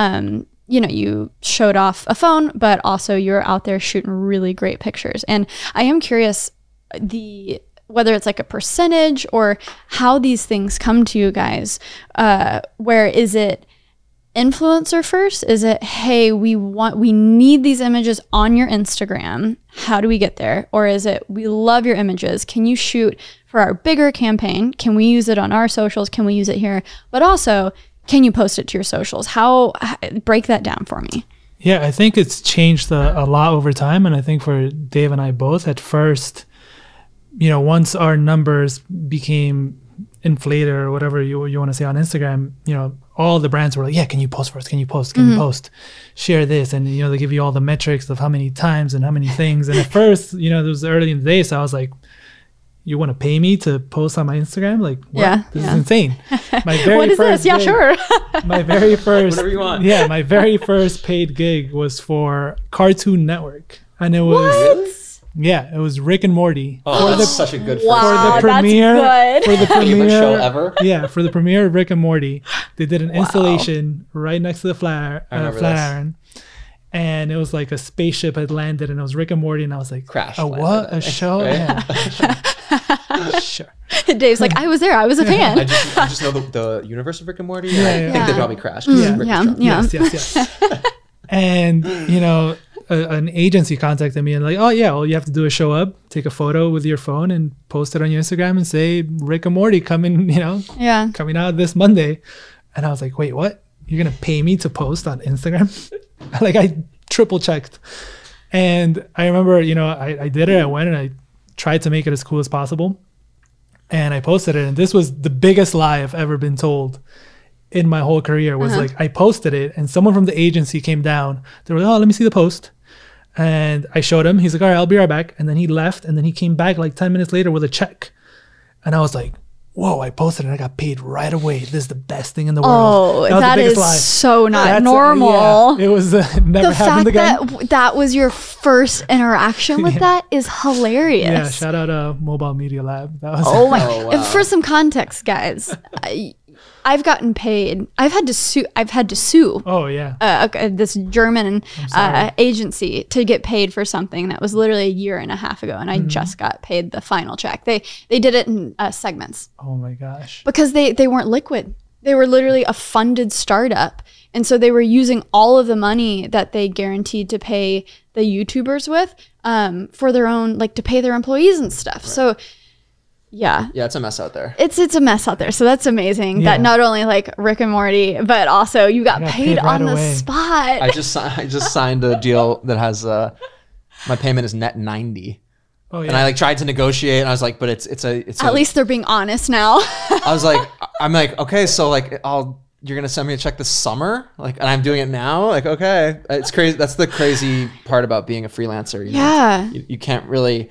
you showed off a phone, but also you're out there shooting really great pictures. And I am curious, whether it's like a percentage or how these things come to you guys. Where is it influencer first? Is it, hey, we need these images on your Instagram, how do we get there? Or is it, we love your images, can you shoot for our bigger campaign? Can we use it on our socials? Can we use it here? But also, can you post it to your socials? Break that down for me. Yeah, I think it's changed a lot over time. And I think for Dave and I both, at first, once our numbers became inflated or whatever you want to say on Instagram, all the brands were like, yeah, can you post for us? Can you post? Can you post? Share this. And, they give you all the metrics of how many times and how many things. And at first, it was early in the day. So I was like, you want to pay me to post on my Instagram? Like, what? Yeah, this is insane. My very what is first this? Yeah, sure. My very first, whatever you want. Yeah, my very first paid gig was for Cartoon Network. And it was, Yeah, it was Rick and Morty. Oh, that's such a good Wow. For the premiere, that's good. for the favorite show premiere, ever. yeah, for the premiere of Rick and Morty, they did an installation right next to the remember this. Flatiron, and it was like a spaceship had landed, and it was Rick and Morty, and I was like, Crash a landed, what? I A think, show? right? Yeah. Sure. Dave's like, I was there. I was a I fan. just know the universe of Rick and Morty. Yeah, I yeah. think they Yeah. probably crashed. Yeah. Rick was Yeah. drunk. Yeah. Yes. And you know, an agency contacted me and like, oh yeah, all you have to do is show up, take a photo with your phone, and post it on your Instagram and say Rick and Morty coming, you know, Yeah. coming out this Monday. And I was like, wait, what? You're gonna pay me to post on Instagram? Like I triple checked. And I remember, you know, I did it. I went and I tried to make it as cool as possible. And I posted it. And this was the biggest lie I've ever been told in my whole career was like, I posted it and someone from the agency came down. They were like, oh, let me see the post. And I showed him. He's like, all right, I'll be right back. And then he left. And then he came back like 10 minutes later with a check. And I was like, whoa, I posted it and I got paid right away. This is the best thing in the world. Oh, was the that biggest is lie. so not That's- normal. yeah, it was never The happened fact again. that was your first interaction with that is hilarious. Yeah, shout out Mobile Media Lab. That was Oh my! Oh, wow. For some context, guys, I've gotten paid. I've had to sue. Oh yeah. This German agency to get paid for something that was literally a year and a half ago, and I just got paid the final check. They did it in segments Oh my gosh. because they weren't liquid. They were literally a funded startup, and so they were using all of the money that they guaranteed to pay the YouTubers with for their own, like to pay their employees and stuff. So. Yeah. Yeah, it's a mess out there. It's a mess out there. So that's amazing Yeah. that not only like Rick and Morty, but also you got got paid paid right on the away. spot. I just signed a deal that has my payment is net 90. Oh yeah. And I like tried to negotiate and I was like, but it's At least they're being honest now. I was like, I'm like, okay, so like you're gonna send me a check this summer, like, and I'm doing it now, like, okay, it's crazy. That's the crazy part about being a freelancer. You know? Yeah. You can't really,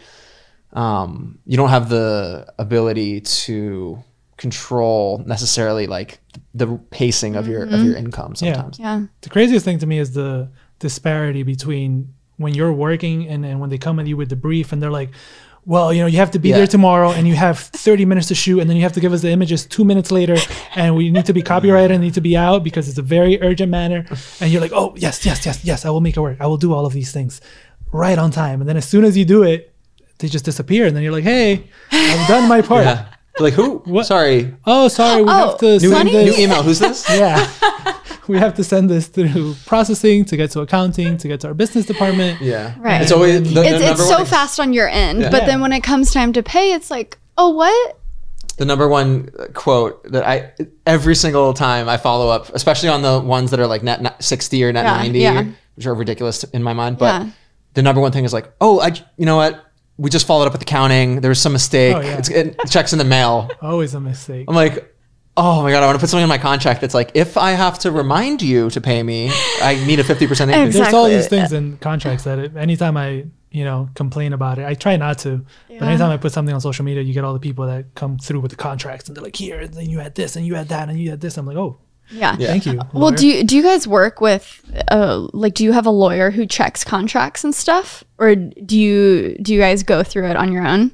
you don't have the ability to control necessarily like the pacing of your income sometimes. Yeah. The craziest thing to me is the disparity between when you're working and when they come at you with the brief and they're like, well, you know, you have to be Yeah. there tomorrow and you have 30 minutes to shoot and then you have to give us the images 2 minutes later and we need to be copyrighted and need to be out because it's a very urgent manner. And you're like, oh, yes, I will make it work. I will do all of these things right on time. And then as soon as you do it, they just disappear. And then you're like, hey, I've done my part. Yeah. Like who? What? Sorry. Oh, sorry, we have to New, send new this. email. Who's this? Yeah. We have to send this through processing to get to accounting, to get to our business department. Yeah. Right. It's always the It's number so one, fast on your end, Yeah. but Yeah. then when it comes time to pay, it's like, oh, what? the number one quote that every single time I follow up, especially on the ones that are like net 60 or net Yeah, 90, yeah. which are ridiculous in my mind. But Yeah. the number one thing is like, oh, you know what? We just followed up with accounting. There was some mistake. Oh, yeah. It checks in the mail. Always a mistake. I'm like, oh my God, I want to put something in my contract that's like, if I have to remind you to pay me, I need a 50% increase. Exactly. There's all these things in contracts that anytime I, complain about it, I try not to. But anytime I put something on social media, you get all the people that come through with the contracts and they're like, here, and then you had this and you had that and you had this. I'm like, oh, Yeah. Yeah. thank you. Well, lawyer. do you guys work with do you have a lawyer who checks contracts and stuff, or do you guys go through it on your own?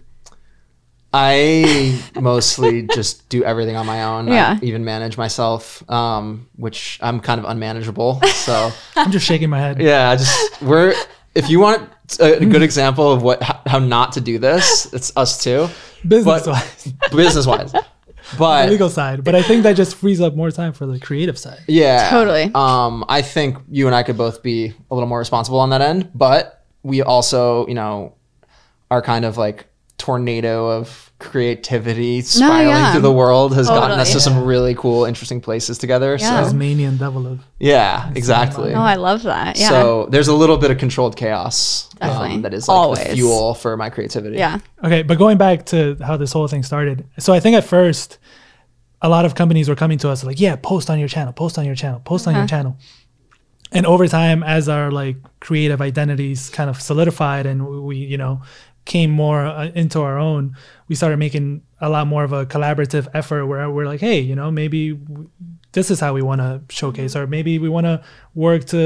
I mostly just do everything on my own. Yeah. I even manage myself, which I'm kind of unmanageable. So I'm just shaking my head. yeah, if you want a good example of how not to do this, it's us too. Business wise, Business wise. But legal side. But I think that just frees up more time for the creative side. yeah. Totally. I think you and I could both be a little more responsible on that end, but we also, are kind of like tornado of creativity spiraling yeah. through the world has gotten us to Totally. some really cool, interesting places together. Yeah. So Tasmanian devil of. yeah, exactly. Oh, I love that. Yeah. So there's a little bit of controlled chaos Definitely. that is like Always. the fuel for my creativity. yeah. Okay, but going back to how this whole thing started. So I think at first, a lot of companies were coming to us like, yeah, post on your channel, post on your channel, post on your channel. And over time, as our like creative identities kind of solidified and we came more into our own, we started making a lot more of a collaborative effort where we're like, hey, maybe this is how we want to showcase, or maybe we want to work to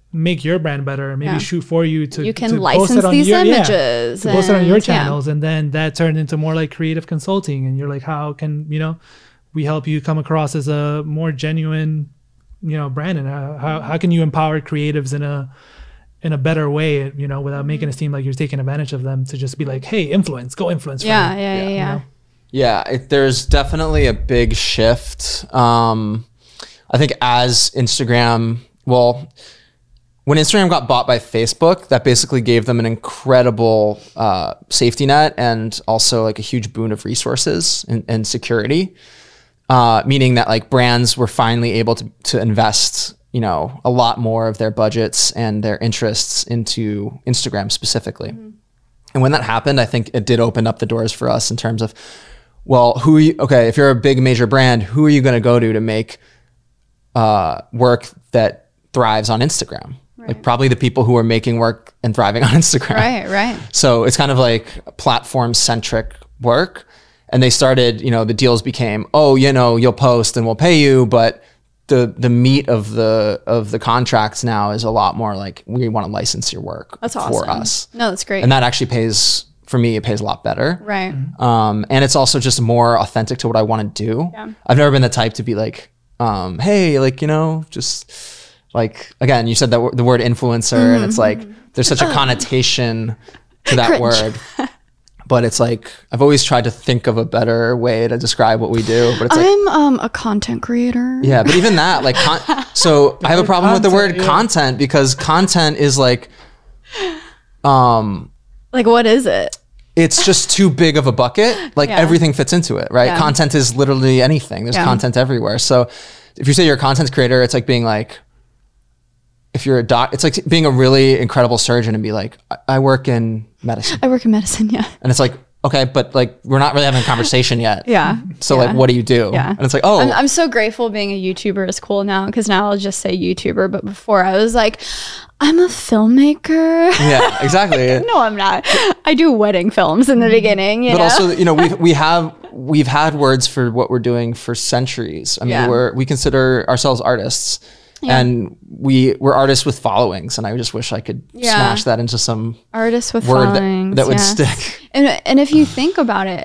make your brand better, maybe shoot for you to you can to license post it on these your, images to post it on your and- channels, and then that turned into more like creative consulting, and you're like, how can we help you come across as a more genuine brand, and how can you empower creatives in a better way, without making it seem like you're taking advantage of them, to just be like, hey, go influence for me. Yeah, there's definitely a big shift. I think as Instagram, when Instagram got bought by Facebook, that basically gave them an incredible safety net, and also like a huge boon of resources and security. Meaning that like brands were finally able to invest, a lot more of their budgets and their interests into Instagram specifically. Mm-hmm. And when that happened, I think it did open up the doors for us in terms of, if you're a big major brand, who are you going to go to make work that thrives on Instagram? Right. Like probably the people who are making work and thriving on Instagram. Right. So it's kind of like platform centric work. And they started, the deals became, you'll post and we'll pay you, but the meat of the contracts now is a lot more like, we want to license your work for us. No, that's great. And that actually pays, for me, it pays a lot better. Right. And it's also just more authentic to what I want to do. Yeah. I've never been the type to be like, hey, just like, again, you said that the word influencer, and it's like, there's such a connotation to that word. But it's like, I've always tried to think of a better way to describe what we do. But it's like, I'm a content creator. Yeah, but even that, like, so I have a problem with the word content, because content is like, like, what is it? It's just too big of a bucket. Like everything fits into it, right? Yeah. Content is literally anything. There's content everywhere. So if you say you're a content creator, it's like being like, if you're a doc, it's like being a really incredible surgeon and be like, I work in medicine. Yeah. And it's like, okay, but like, we're not really having a conversation yet. Yeah. So like, what do you do? Yeah. And it's like, I'm so grateful being a YouTuber is cool now, because now I'll just say YouTuber. But before I was like, I'm a filmmaker. Yeah, exactly. No, I'm not. I do wedding films in the beginning. But also, we've had words for what we're doing for centuries. I mean, we consider ourselves artists. Yeah. And we're artists with followings, and I just wish I could smash that into some artists with word followings that would stick. And if you think about it,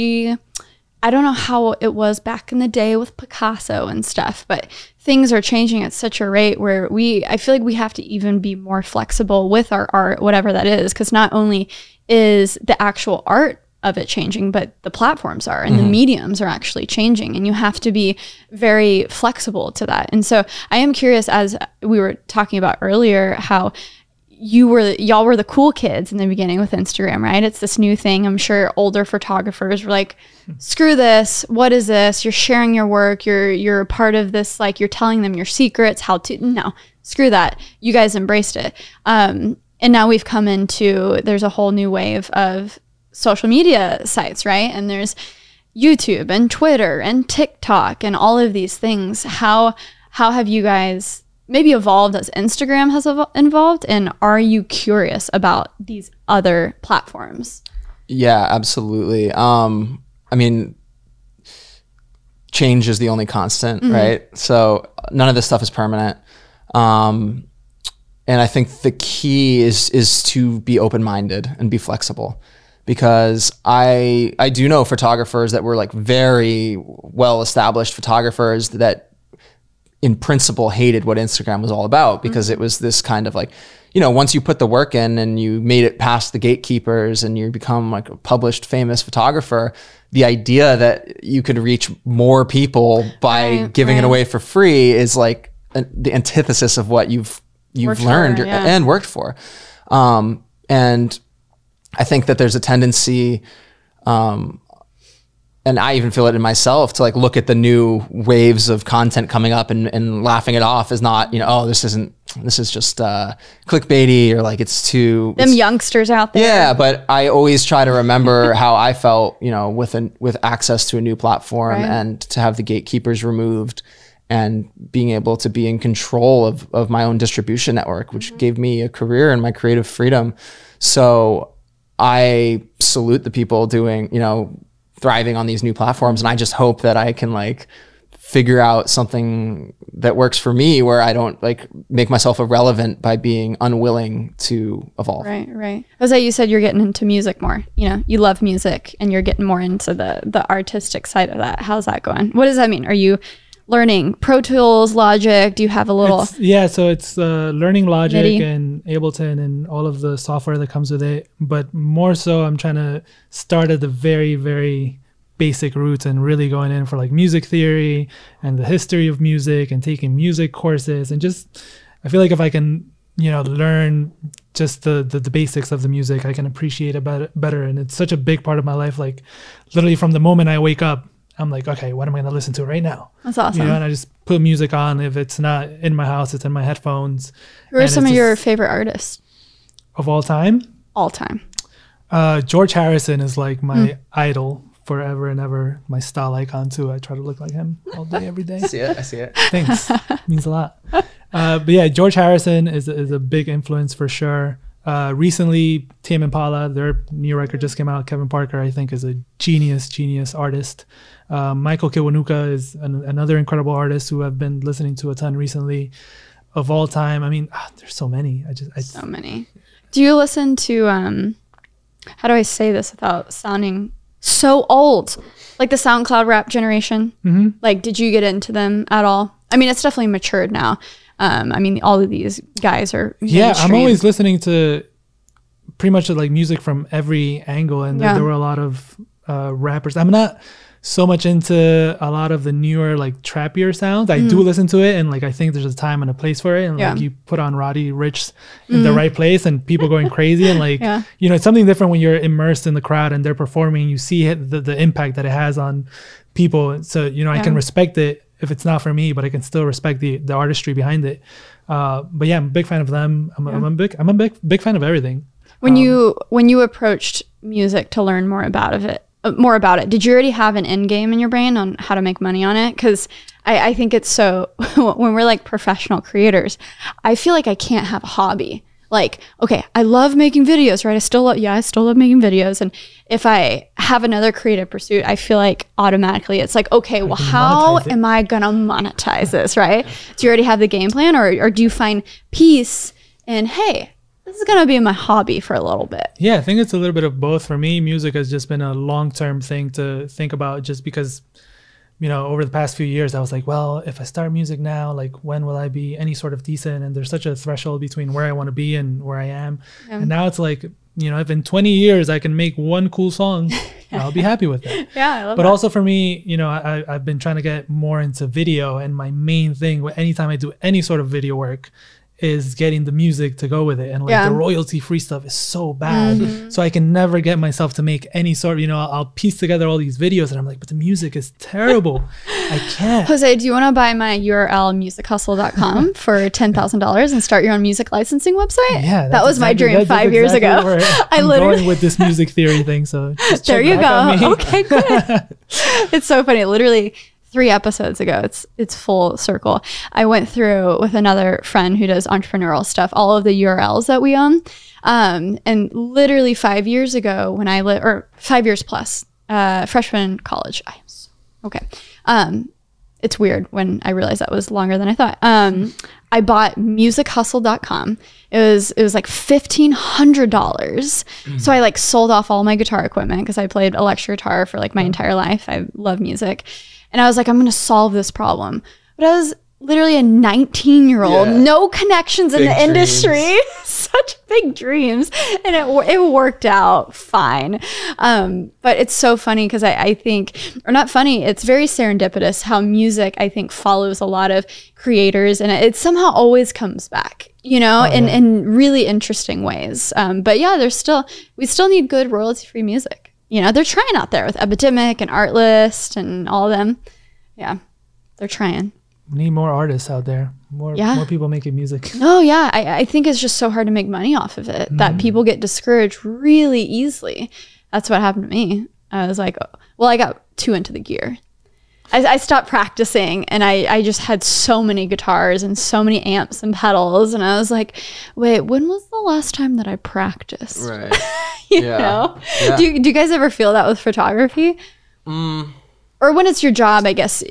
I don't know how it was back in the day with Picasso and stuff, but things are changing at such a rate where I feel like we have to even be more flexible with our art, whatever that is, because not only is the actual art of it changing, but the platforms are, and the mediums are actually changing, and you have to be very flexible to that. And so I am curious, as we were talking about earlier, how y'all were the cool kids in the beginning with Instagram, right? It's this new thing. I'm sure older photographers were like, screw this. What is this? You're sharing your work. You're a part of this. Like, you're telling them your secrets, no, screw that. You guys embraced it. And now we've come into, there's a whole new wave of social media sites, right? And there's YouTube and Twitter and TikTok and all of these things. How have you guys maybe evolved as Instagram has evolved? And are you curious about these other platforms? Yeah, absolutely. I mean, change is the only constant, right? So none of this stuff is permanent. And I think the key is to be open-minded and be flexible. Because I do know photographers that were like very well-established photographers that in principle hated what Instagram was all about, because it was this kind of like, once you put the work in and you made it past the gatekeepers and you become like a published famous photographer, the idea that you could reach more people by giving it away for free is like the antithesis of what you've learned and worked for. And I think that there's a tendency, and I even feel it in myself, to like look at the new waves of content coming up and laughing it off as not, this is just clickbaity, or like it's too youngsters out there. Yeah, but I always try to remember how I felt, with access to a new platform and to have the gatekeepers removed and being able to be in control of my own distribution network, which gave me a career and my creative freedom. So I salute the people doing, thriving on these new platforms. And I just hope that I can like figure out something that works for me where I don't like make myself irrelevant by being unwilling to evolve. Right. Jose, you said you're getting into music more. You know, you love music and you're getting more into the artistic side of that. How's that going? What does that mean? Are you learning Pro Tools, Logic? Do you have a little? So it's learning Logic MIDI and Ableton and all of the software that comes with it. But more so, I'm trying to start at the very, very basic roots and really going in for like music theory and the history of music and taking music courses. And just, I feel like if I can, learn just the basics of the music, I can appreciate it better. And it's such a big part of my life. Like literally from the moment I wake up, I'm like, okay, what am I going to listen to right now? That's awesome. And I just put music on. If it's not in my house, it's in my headphones. Who are some of your favorite artists? Of all time? All time. George Harrison is like my idol forever and ever. My style icon too. I try to look like him all day, every day. I see it. Thanks. Means a lot. But yeah, George Harrison is a big influence for sure. Recently, Tame Impala, their new record just came out. Kevin Parker, I think, is a genius artist. Michael Kiwanuka is another incredible artist who I've been listening to a ton recently. Of all time, I mean, there's so many. So many. Do you listen to, how do I say this without sounding so old? Like the SoundCloud rap generation? Mm-hmm. Like, did you get into them at all? I mean, it's definitely matured now. I mean, all of these guys are I'm always listening to pretty much like music from every angle, and there were a lot of rappers. I'm not so much into a lot of the newer like trappier sounds. I do listen to it, and like I think there's a time and a place for it, and like you put on Roddy Ricch in the right place and people going crazy, and like it's something different when you're immersed in the crowd and they're performing. You see the impact that it has on people, so I can respect it if it's not for me, but I can still respect the artistry behind it. But yeah, I'm a big fan of them. I'm a big fan of everything. When you approached music to learn more about it, did you already have an end game in your brain on how to make money on it? Because I think it's so, when we're like professional creators, I feel like I can't have a hobby. Like, okay, I love making videos, right? I still love making videos. And if I have another creative pursuit, I feel like automatically it's like, okay, well, how am I going to monetize this, right? Do you already have the game plan, or do you find peace in, hey, this is going to be my hobby for a little bit? Yeah, I think it's a little bit of both. For me, music has just been a long-term thing to think about, just because, over the past few years, I was like, well, if I start music now, like when will I be any sort of decent? And there's such a threshold between where I want to be and where I am. Yeah. And now it's like, if in 20 years I can make one cool song, I'll be happy with it. Yeah, I love but that. Also for me, I've been trying to get more into video, and my main thing, anytime I do any sort of video work, is getting the music to go with it. And like the royalty free stuff is so bad. So I can never get myself to make any sort of, I'll piece together all these videos and I'm like, but the music is terrible. I can't. Jose, do you want to buy my URL musichustle.com for $10,000 and start your own music licensing website? Yeah. That was my dream 5 years ago. I'm going with this music theory thing. So just there you go. Okay, good. It's so funny. Literally 3 episodes ago, it's full circle. I went through with another friend who does entrepreneurial stuff, all of the URLs that we own. And literally 5 years ago when or 5 years plus, freshman in college. It's weird when I realized that was longer than I thought. I bought musichustle.com. It was like $1,500. So I like sold off all my guitar equipment because I played electric guitar for like my entire life. I love music. And I was like, I'm going to solve this problem. But I was literally a 19-year-old, no connections in the industry, such big dreams. And it worked out fine. But it's so funny because I think, or not funny, it's very serendipitous how music, I think, follows a lot of creators. And it somehow always comes back, in really interesting ways. But yeah, we still need good royalty-free music. They're trying out there with Epidemic and Artlist and all of them. Yeah, they're trying. We need more artists out there. More people making music. No, yeah. I think it's just so hard to make money off of it that people get discouraged really easily. That's what happened to me. I was like, well, I got too into the gear. I stopped practicing, and I just had so many guitars and so many amps and pedals, and I was like, wait, when was the last time that I practiced? Right. you know? Yeah. Do you guys ever feel that with photography? Or when it's your job, I guess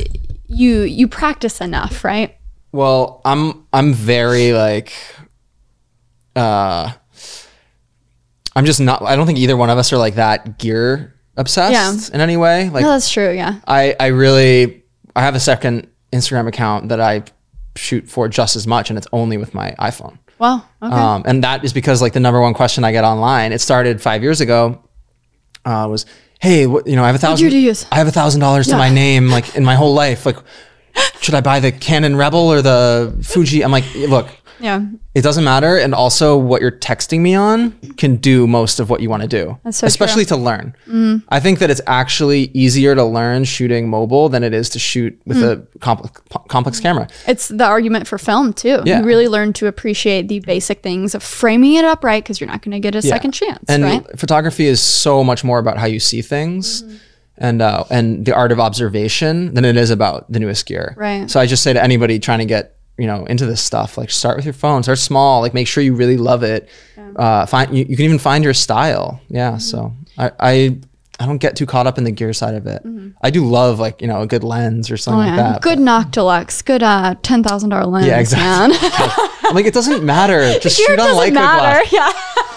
you practice enough, right? Well, I'm very like, I'm just not, I don't think either one of us are like that gear obsessed in any way. Like, No, that's true. Yeah. I have a second Instagram account that I shoot for just as much, and it's only with my iPhone. Wow. Okay. And that is because like the number one question I get online, it started 5 years ago, was, hey, I have $1,000 to my name, like in my whole life. Like, should I buy the Canon Rebel or the Fuji? I'm like, look, yeah. it doesn't matter. And also what you're texting me on can do most of what you want to do, That's so especially to learn. I think that it's actually easier to learn shooting mobile than it is to shoot with a complex camera. It's the argument for film too. Yeah. You really learn to appreciate the basic things of framing it up right, because you're not going to get a second chance, And right? photography is so much more about how you see things and the art of observation than it is about the newest gear. Right. So I just say to anybody trying to get into this stuff, like start with your phone, start small, like make sure you really love it. You can even find your style. Yeah. So I don't get too caught up in the gear side of it. I do love like, a good lens or something like that. Good Noctilux, good $10,000 lens. Yeah, exactly. Man. I'm like, it doesn't matter. Just shoot on Leica glass. Yeah.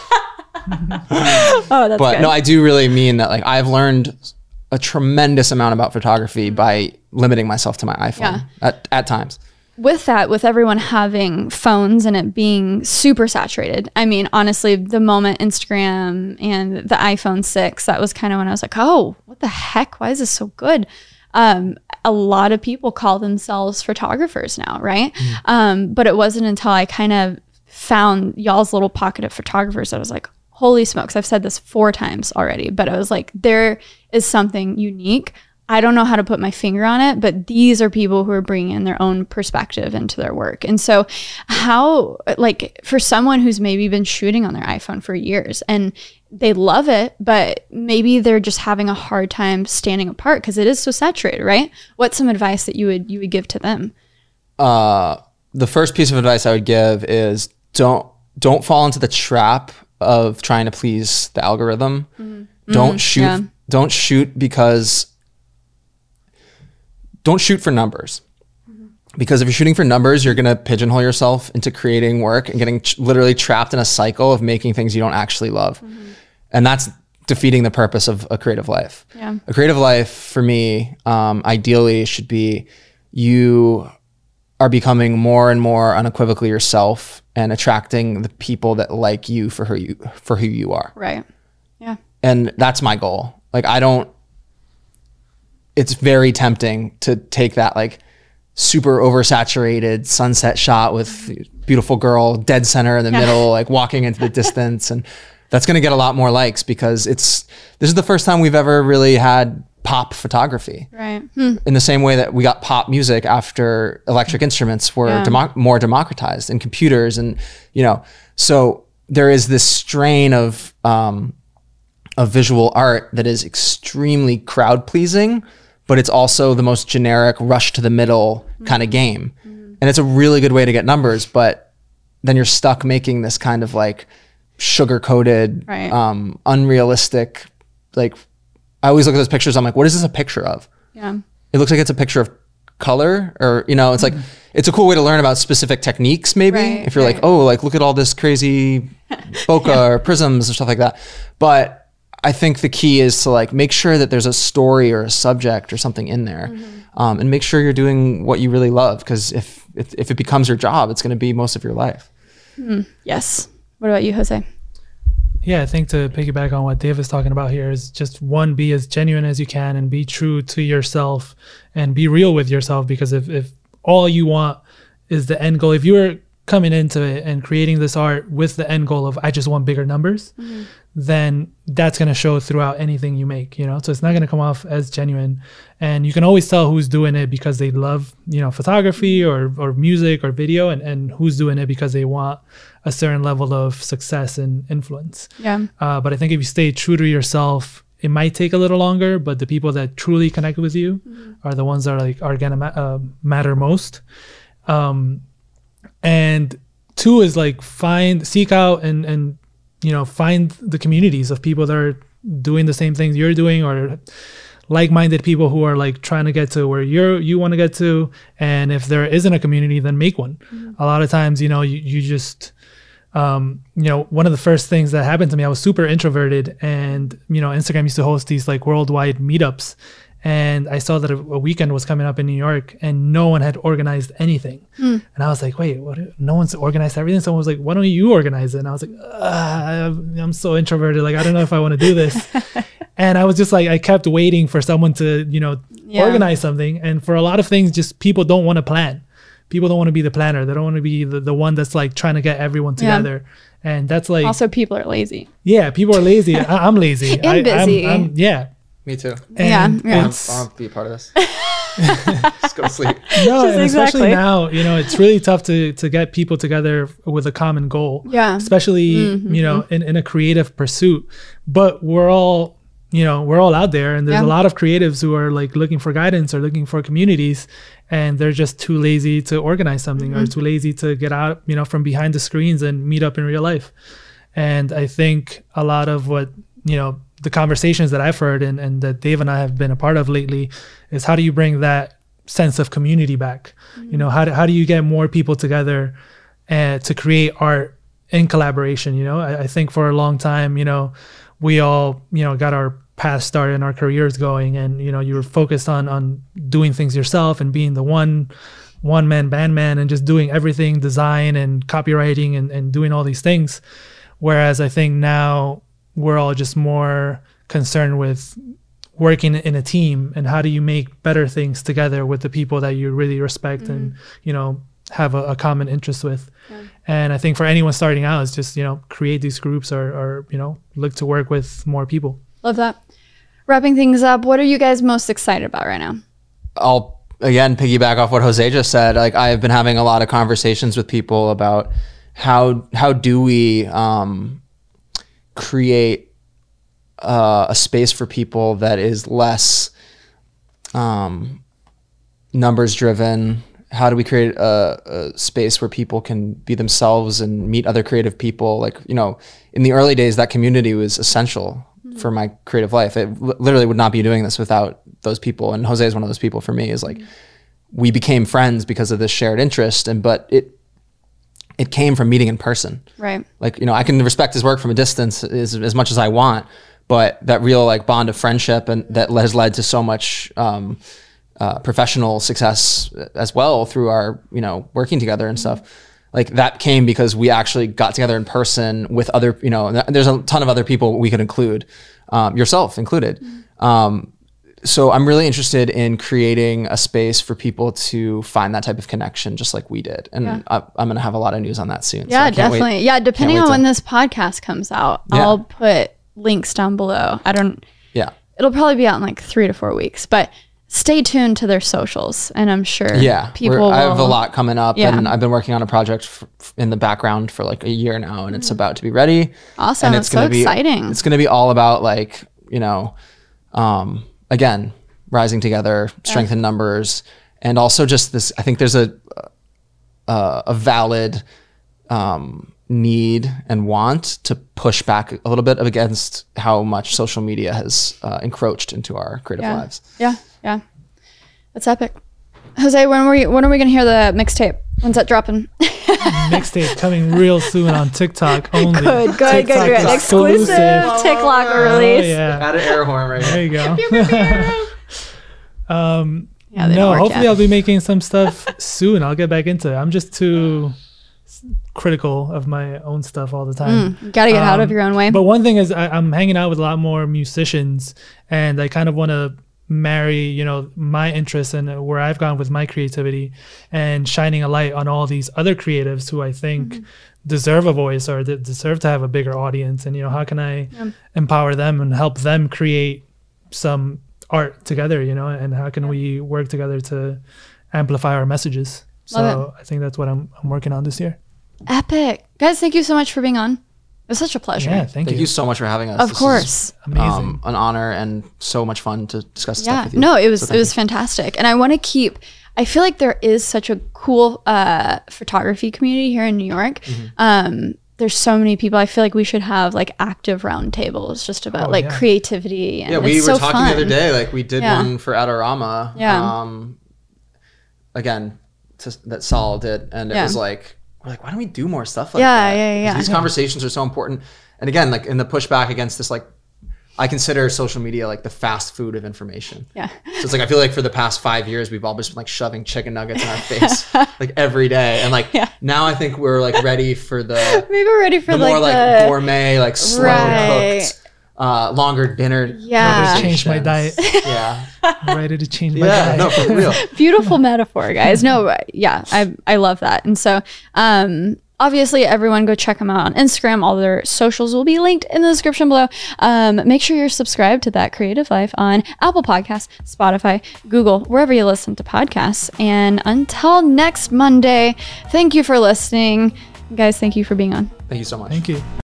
Oh, that's But good. no, I do really mean that. Like, I've learned a tremendous amount about photography by limiting myself to my iPhone at times. With that, with everyone having phones and it being super saturated, I mean, honestly, the moment Instagram and the iPhone 6, that was kind of when I was like, oh, what the heck? Why is this so good? A lot of people call themselves photographers now, right? But it wasn't until I kind of found y'all's little pocket of photographers that I was like, holy smokes, I've said this 4 times already, but I was like, there is something unique. I don't know how to put my finger on it, but these are people who are bringing in their own perspective into their work. And so how, like, for someone who's maybe been shooting on their iPhone for years and they love it, but maybe they're just having a hard time standing apart because it is so saturated, right? What's some advice that you would give to them? The first piece of advice I would give is don't fall into the trap of trying to please the algorithm. Don't shoot don't shoot for numbers, because if you're shooting for numbers, you're going to pigeonhole yourself into creating work and getting literally trapped in a cycle of making things you don't actually love. And that's defeating the purpose of a creative life. Yeah. A creative life for me, ideally should be you are becoming more and more unequivocally yourself and attracting the people that like you for who you are. Right. Yeah. And that's my goal. Like, it's very tempting to take that like super oversaturated sunset shot with beautiful girl dead center in the middle, like walking into the distance. And that's going to get a lot more likes because this is the first time we've ever really had pop photography. Right. In the same way that we got pop music after electric instruments were more democratized and computers. And, so there is this strain of visual art that is extremely crowd pleasing, but it's also the most generic rush to the middle kind of game. And it's a really good way to get numbers, but then you're stuck making this kind of like sugar coated, unrealistic, like, I always look at those pictures. I'm like, what is this a picture of? Yeah. It looks like it's a picture of color, or, it's like, it's a cool way to learn about specific techniques, maybe. If you're like, oh, like, look at all this crazy bokeh or prisms and stuff like that. But I think the key is to like make sure that there's a story or a subject or something in there, and make sure you're doing what you really love. Because if it becomes your job, it's going to be most of your life. Yes. What about you, Jose? Yeah, I think to piggyback on what Dave is talking about here is just one, be as genuine as you can and be true to yourself and be real with yourself. Because if all you want is the end goal, if you were coming into it and creating this art with the end goal of I just want bigger numbers, then that's going to show throughout anything you make, so it's not going to come off as genuine. And you can always tell who's doing it because they love, photography or music or video, and who's doing it because they want a certain level of success and influence. Yeah. But I think if you stay true to yourself, it might take a little longer, but the people that truly connect with you are the ones that are going to matter most. And 2 is like seek out and find the communities of people that are doing the same things you're doing, or like-minded people who are like trying to get to where you want to get to. And if there isn't a community, then make one. A lot of times, you just, one of the first things that happened to me, I was super introverted, and, Instagram used to host these like worldwide meetups. And I saw that a weekend was coming up in New York, and no one had organized anything. And I was like, wait, what? No one's organized everything? Someone was like, why don't you organize it? And I was like, I'm so introverted. Like, I don't know if I want to do this. And I was just like, I kept waiting for someone to, organize something. And for a lot of things, just people don't want to plan. People don't want to be the planner. They don't want to be the one that's like trying to get everyone together. And that's like, also people are lazy. Yeah, people are lazy. I'm lazy. And busy. Yeah. Me too. And I'll be a part of this. Just go to sleep. No, and especially now, it's really tough to get people together with a common goal. Yeah. Especially, in a creative pursuit. But we're all out there, and there's a lot of creatives who are like looking for guidance or looking for communities, and they're just too lazy to organize something or too lazy to get out, from behind the screens and meet up in real life. And I think a lot of what, the conversations that I've heard and that Dave and I have been a part of lately is, how do you bring that sense of community back? How do you get more people together to create art in collaboration? I think for a long time, we all, got our path started and our careers going, and, you were focused on doing things yourself and being the one man band man and just doing everything, design and copywriting and doing all these things. Whereas I think now we're all just more concerned with working in a team, and how do you make better things together with the people that you really respect and, have a common interest with. And I think for anyone starting out, is just, create these groups or look to work with more people. Love that. Wrapping things up, what are you guys most excited about right now? I'll again piggyback off what Jose just said. Like, I have been having a lot of conversations with people about how do we create a space for people that is less numbers driven. How do we create a space where people can be themselves and meet other creative people? Like, in the early days, that community was essential for my creative life. It literally would not be doing this without those people. And Jose is one of those people for me. Is like, we became friends because of this shared interest, but it came from meeting in person. Right. Like, I can respect his work from a distance as much as I want, but that real like bond of friendship and that has led to so much professional success as well through our, working together and stuff. Like, that came because we actually got together in person with other, there's a ton of other people we could include, yourself included. So I'm really interested in creating a space for people to find that type of connection, just like we did. And I'm going to have a lot of news on that soon. Yeah, so definitely. Wait. Yeah, depending on when this podcast comes out, I'll put links down below. It'll probably be out in like 3 to 4 weeks, but stay tuned to their socials, and I'm sure people I have a lot coming up, and I've been working on a project in the background for like a year now, and it's about to be ready. Awesome. And it's so exciting. It's going to be all about like, again, rising together, strength in numbers, and also just this, I think there's a valid need and want to push back a little bit against how much social media has encroached into our creative lives. Yeah. That's epic. Jose, when are we going to hear the mixtape? When's that dropping? Mixtape coming real soon on TikTok only. Good. Exclusive TikTok release. Add an air horn right there. You go. No, hopefully I'll be making some stuff soon. I'll get back into it. I'm just too critical of my own stuff all the time. Gotta get out of your own way. But one thing is I'm hanging out with a lot more musicians, and I kind of want to marry, my interests and where I've gone with my creativity, and shining a light on all these other creatives who I think deserve a voice or deserve to have a bigger audience. And, how can I empower them and help them create some art together, and how can we work together to amplify our messages? So I think that's what I'm working on this year. Epic. Guys, thank you so much for being on. It was such a pleasure. Yeah, thank you. You so much for having us. Of course. Amazing. An honor and so much fun to discuss stuff with you. No, it was fantastic. And I want to I feel like there is such a cool photography community here in New York. there's so many people. I feel like we should have like active roundtables just about creativity. And we it's were so talking fun. the other day, like we did one for Adorama. Yeah. Again, that Saul did, and it was like, we're like, why don't we do more stuff like Yeah, that? yeah, yeah. 'Cause these conversations are so important. And again, like in the pushback against this, like I consider social media like the fast food of information. Yeah. So it's like I feel like for the past 5 years we've all just been like shoving chicken nuggets in our face like every day, and like now I think we're like ready for the Maybe we're ready for the more like gourmet, like slow cooked, longer dinner. Yeah. Ready to change my diet. Yeah. I'm ready to change my diet. No, for real. Beautiful metaphor, guys. No, yeah, I love that. And so, obviously, everyone go check them out on Instagram. All their socials will be linked in the description below. Make sure you're subscribed to That Creative Life on Apple Podcasts, Spotify, Google, wherever you listen to podcasts. And until next Monday, thank you for listening. Guys, thank you for being on. Thank you so much. Thank you.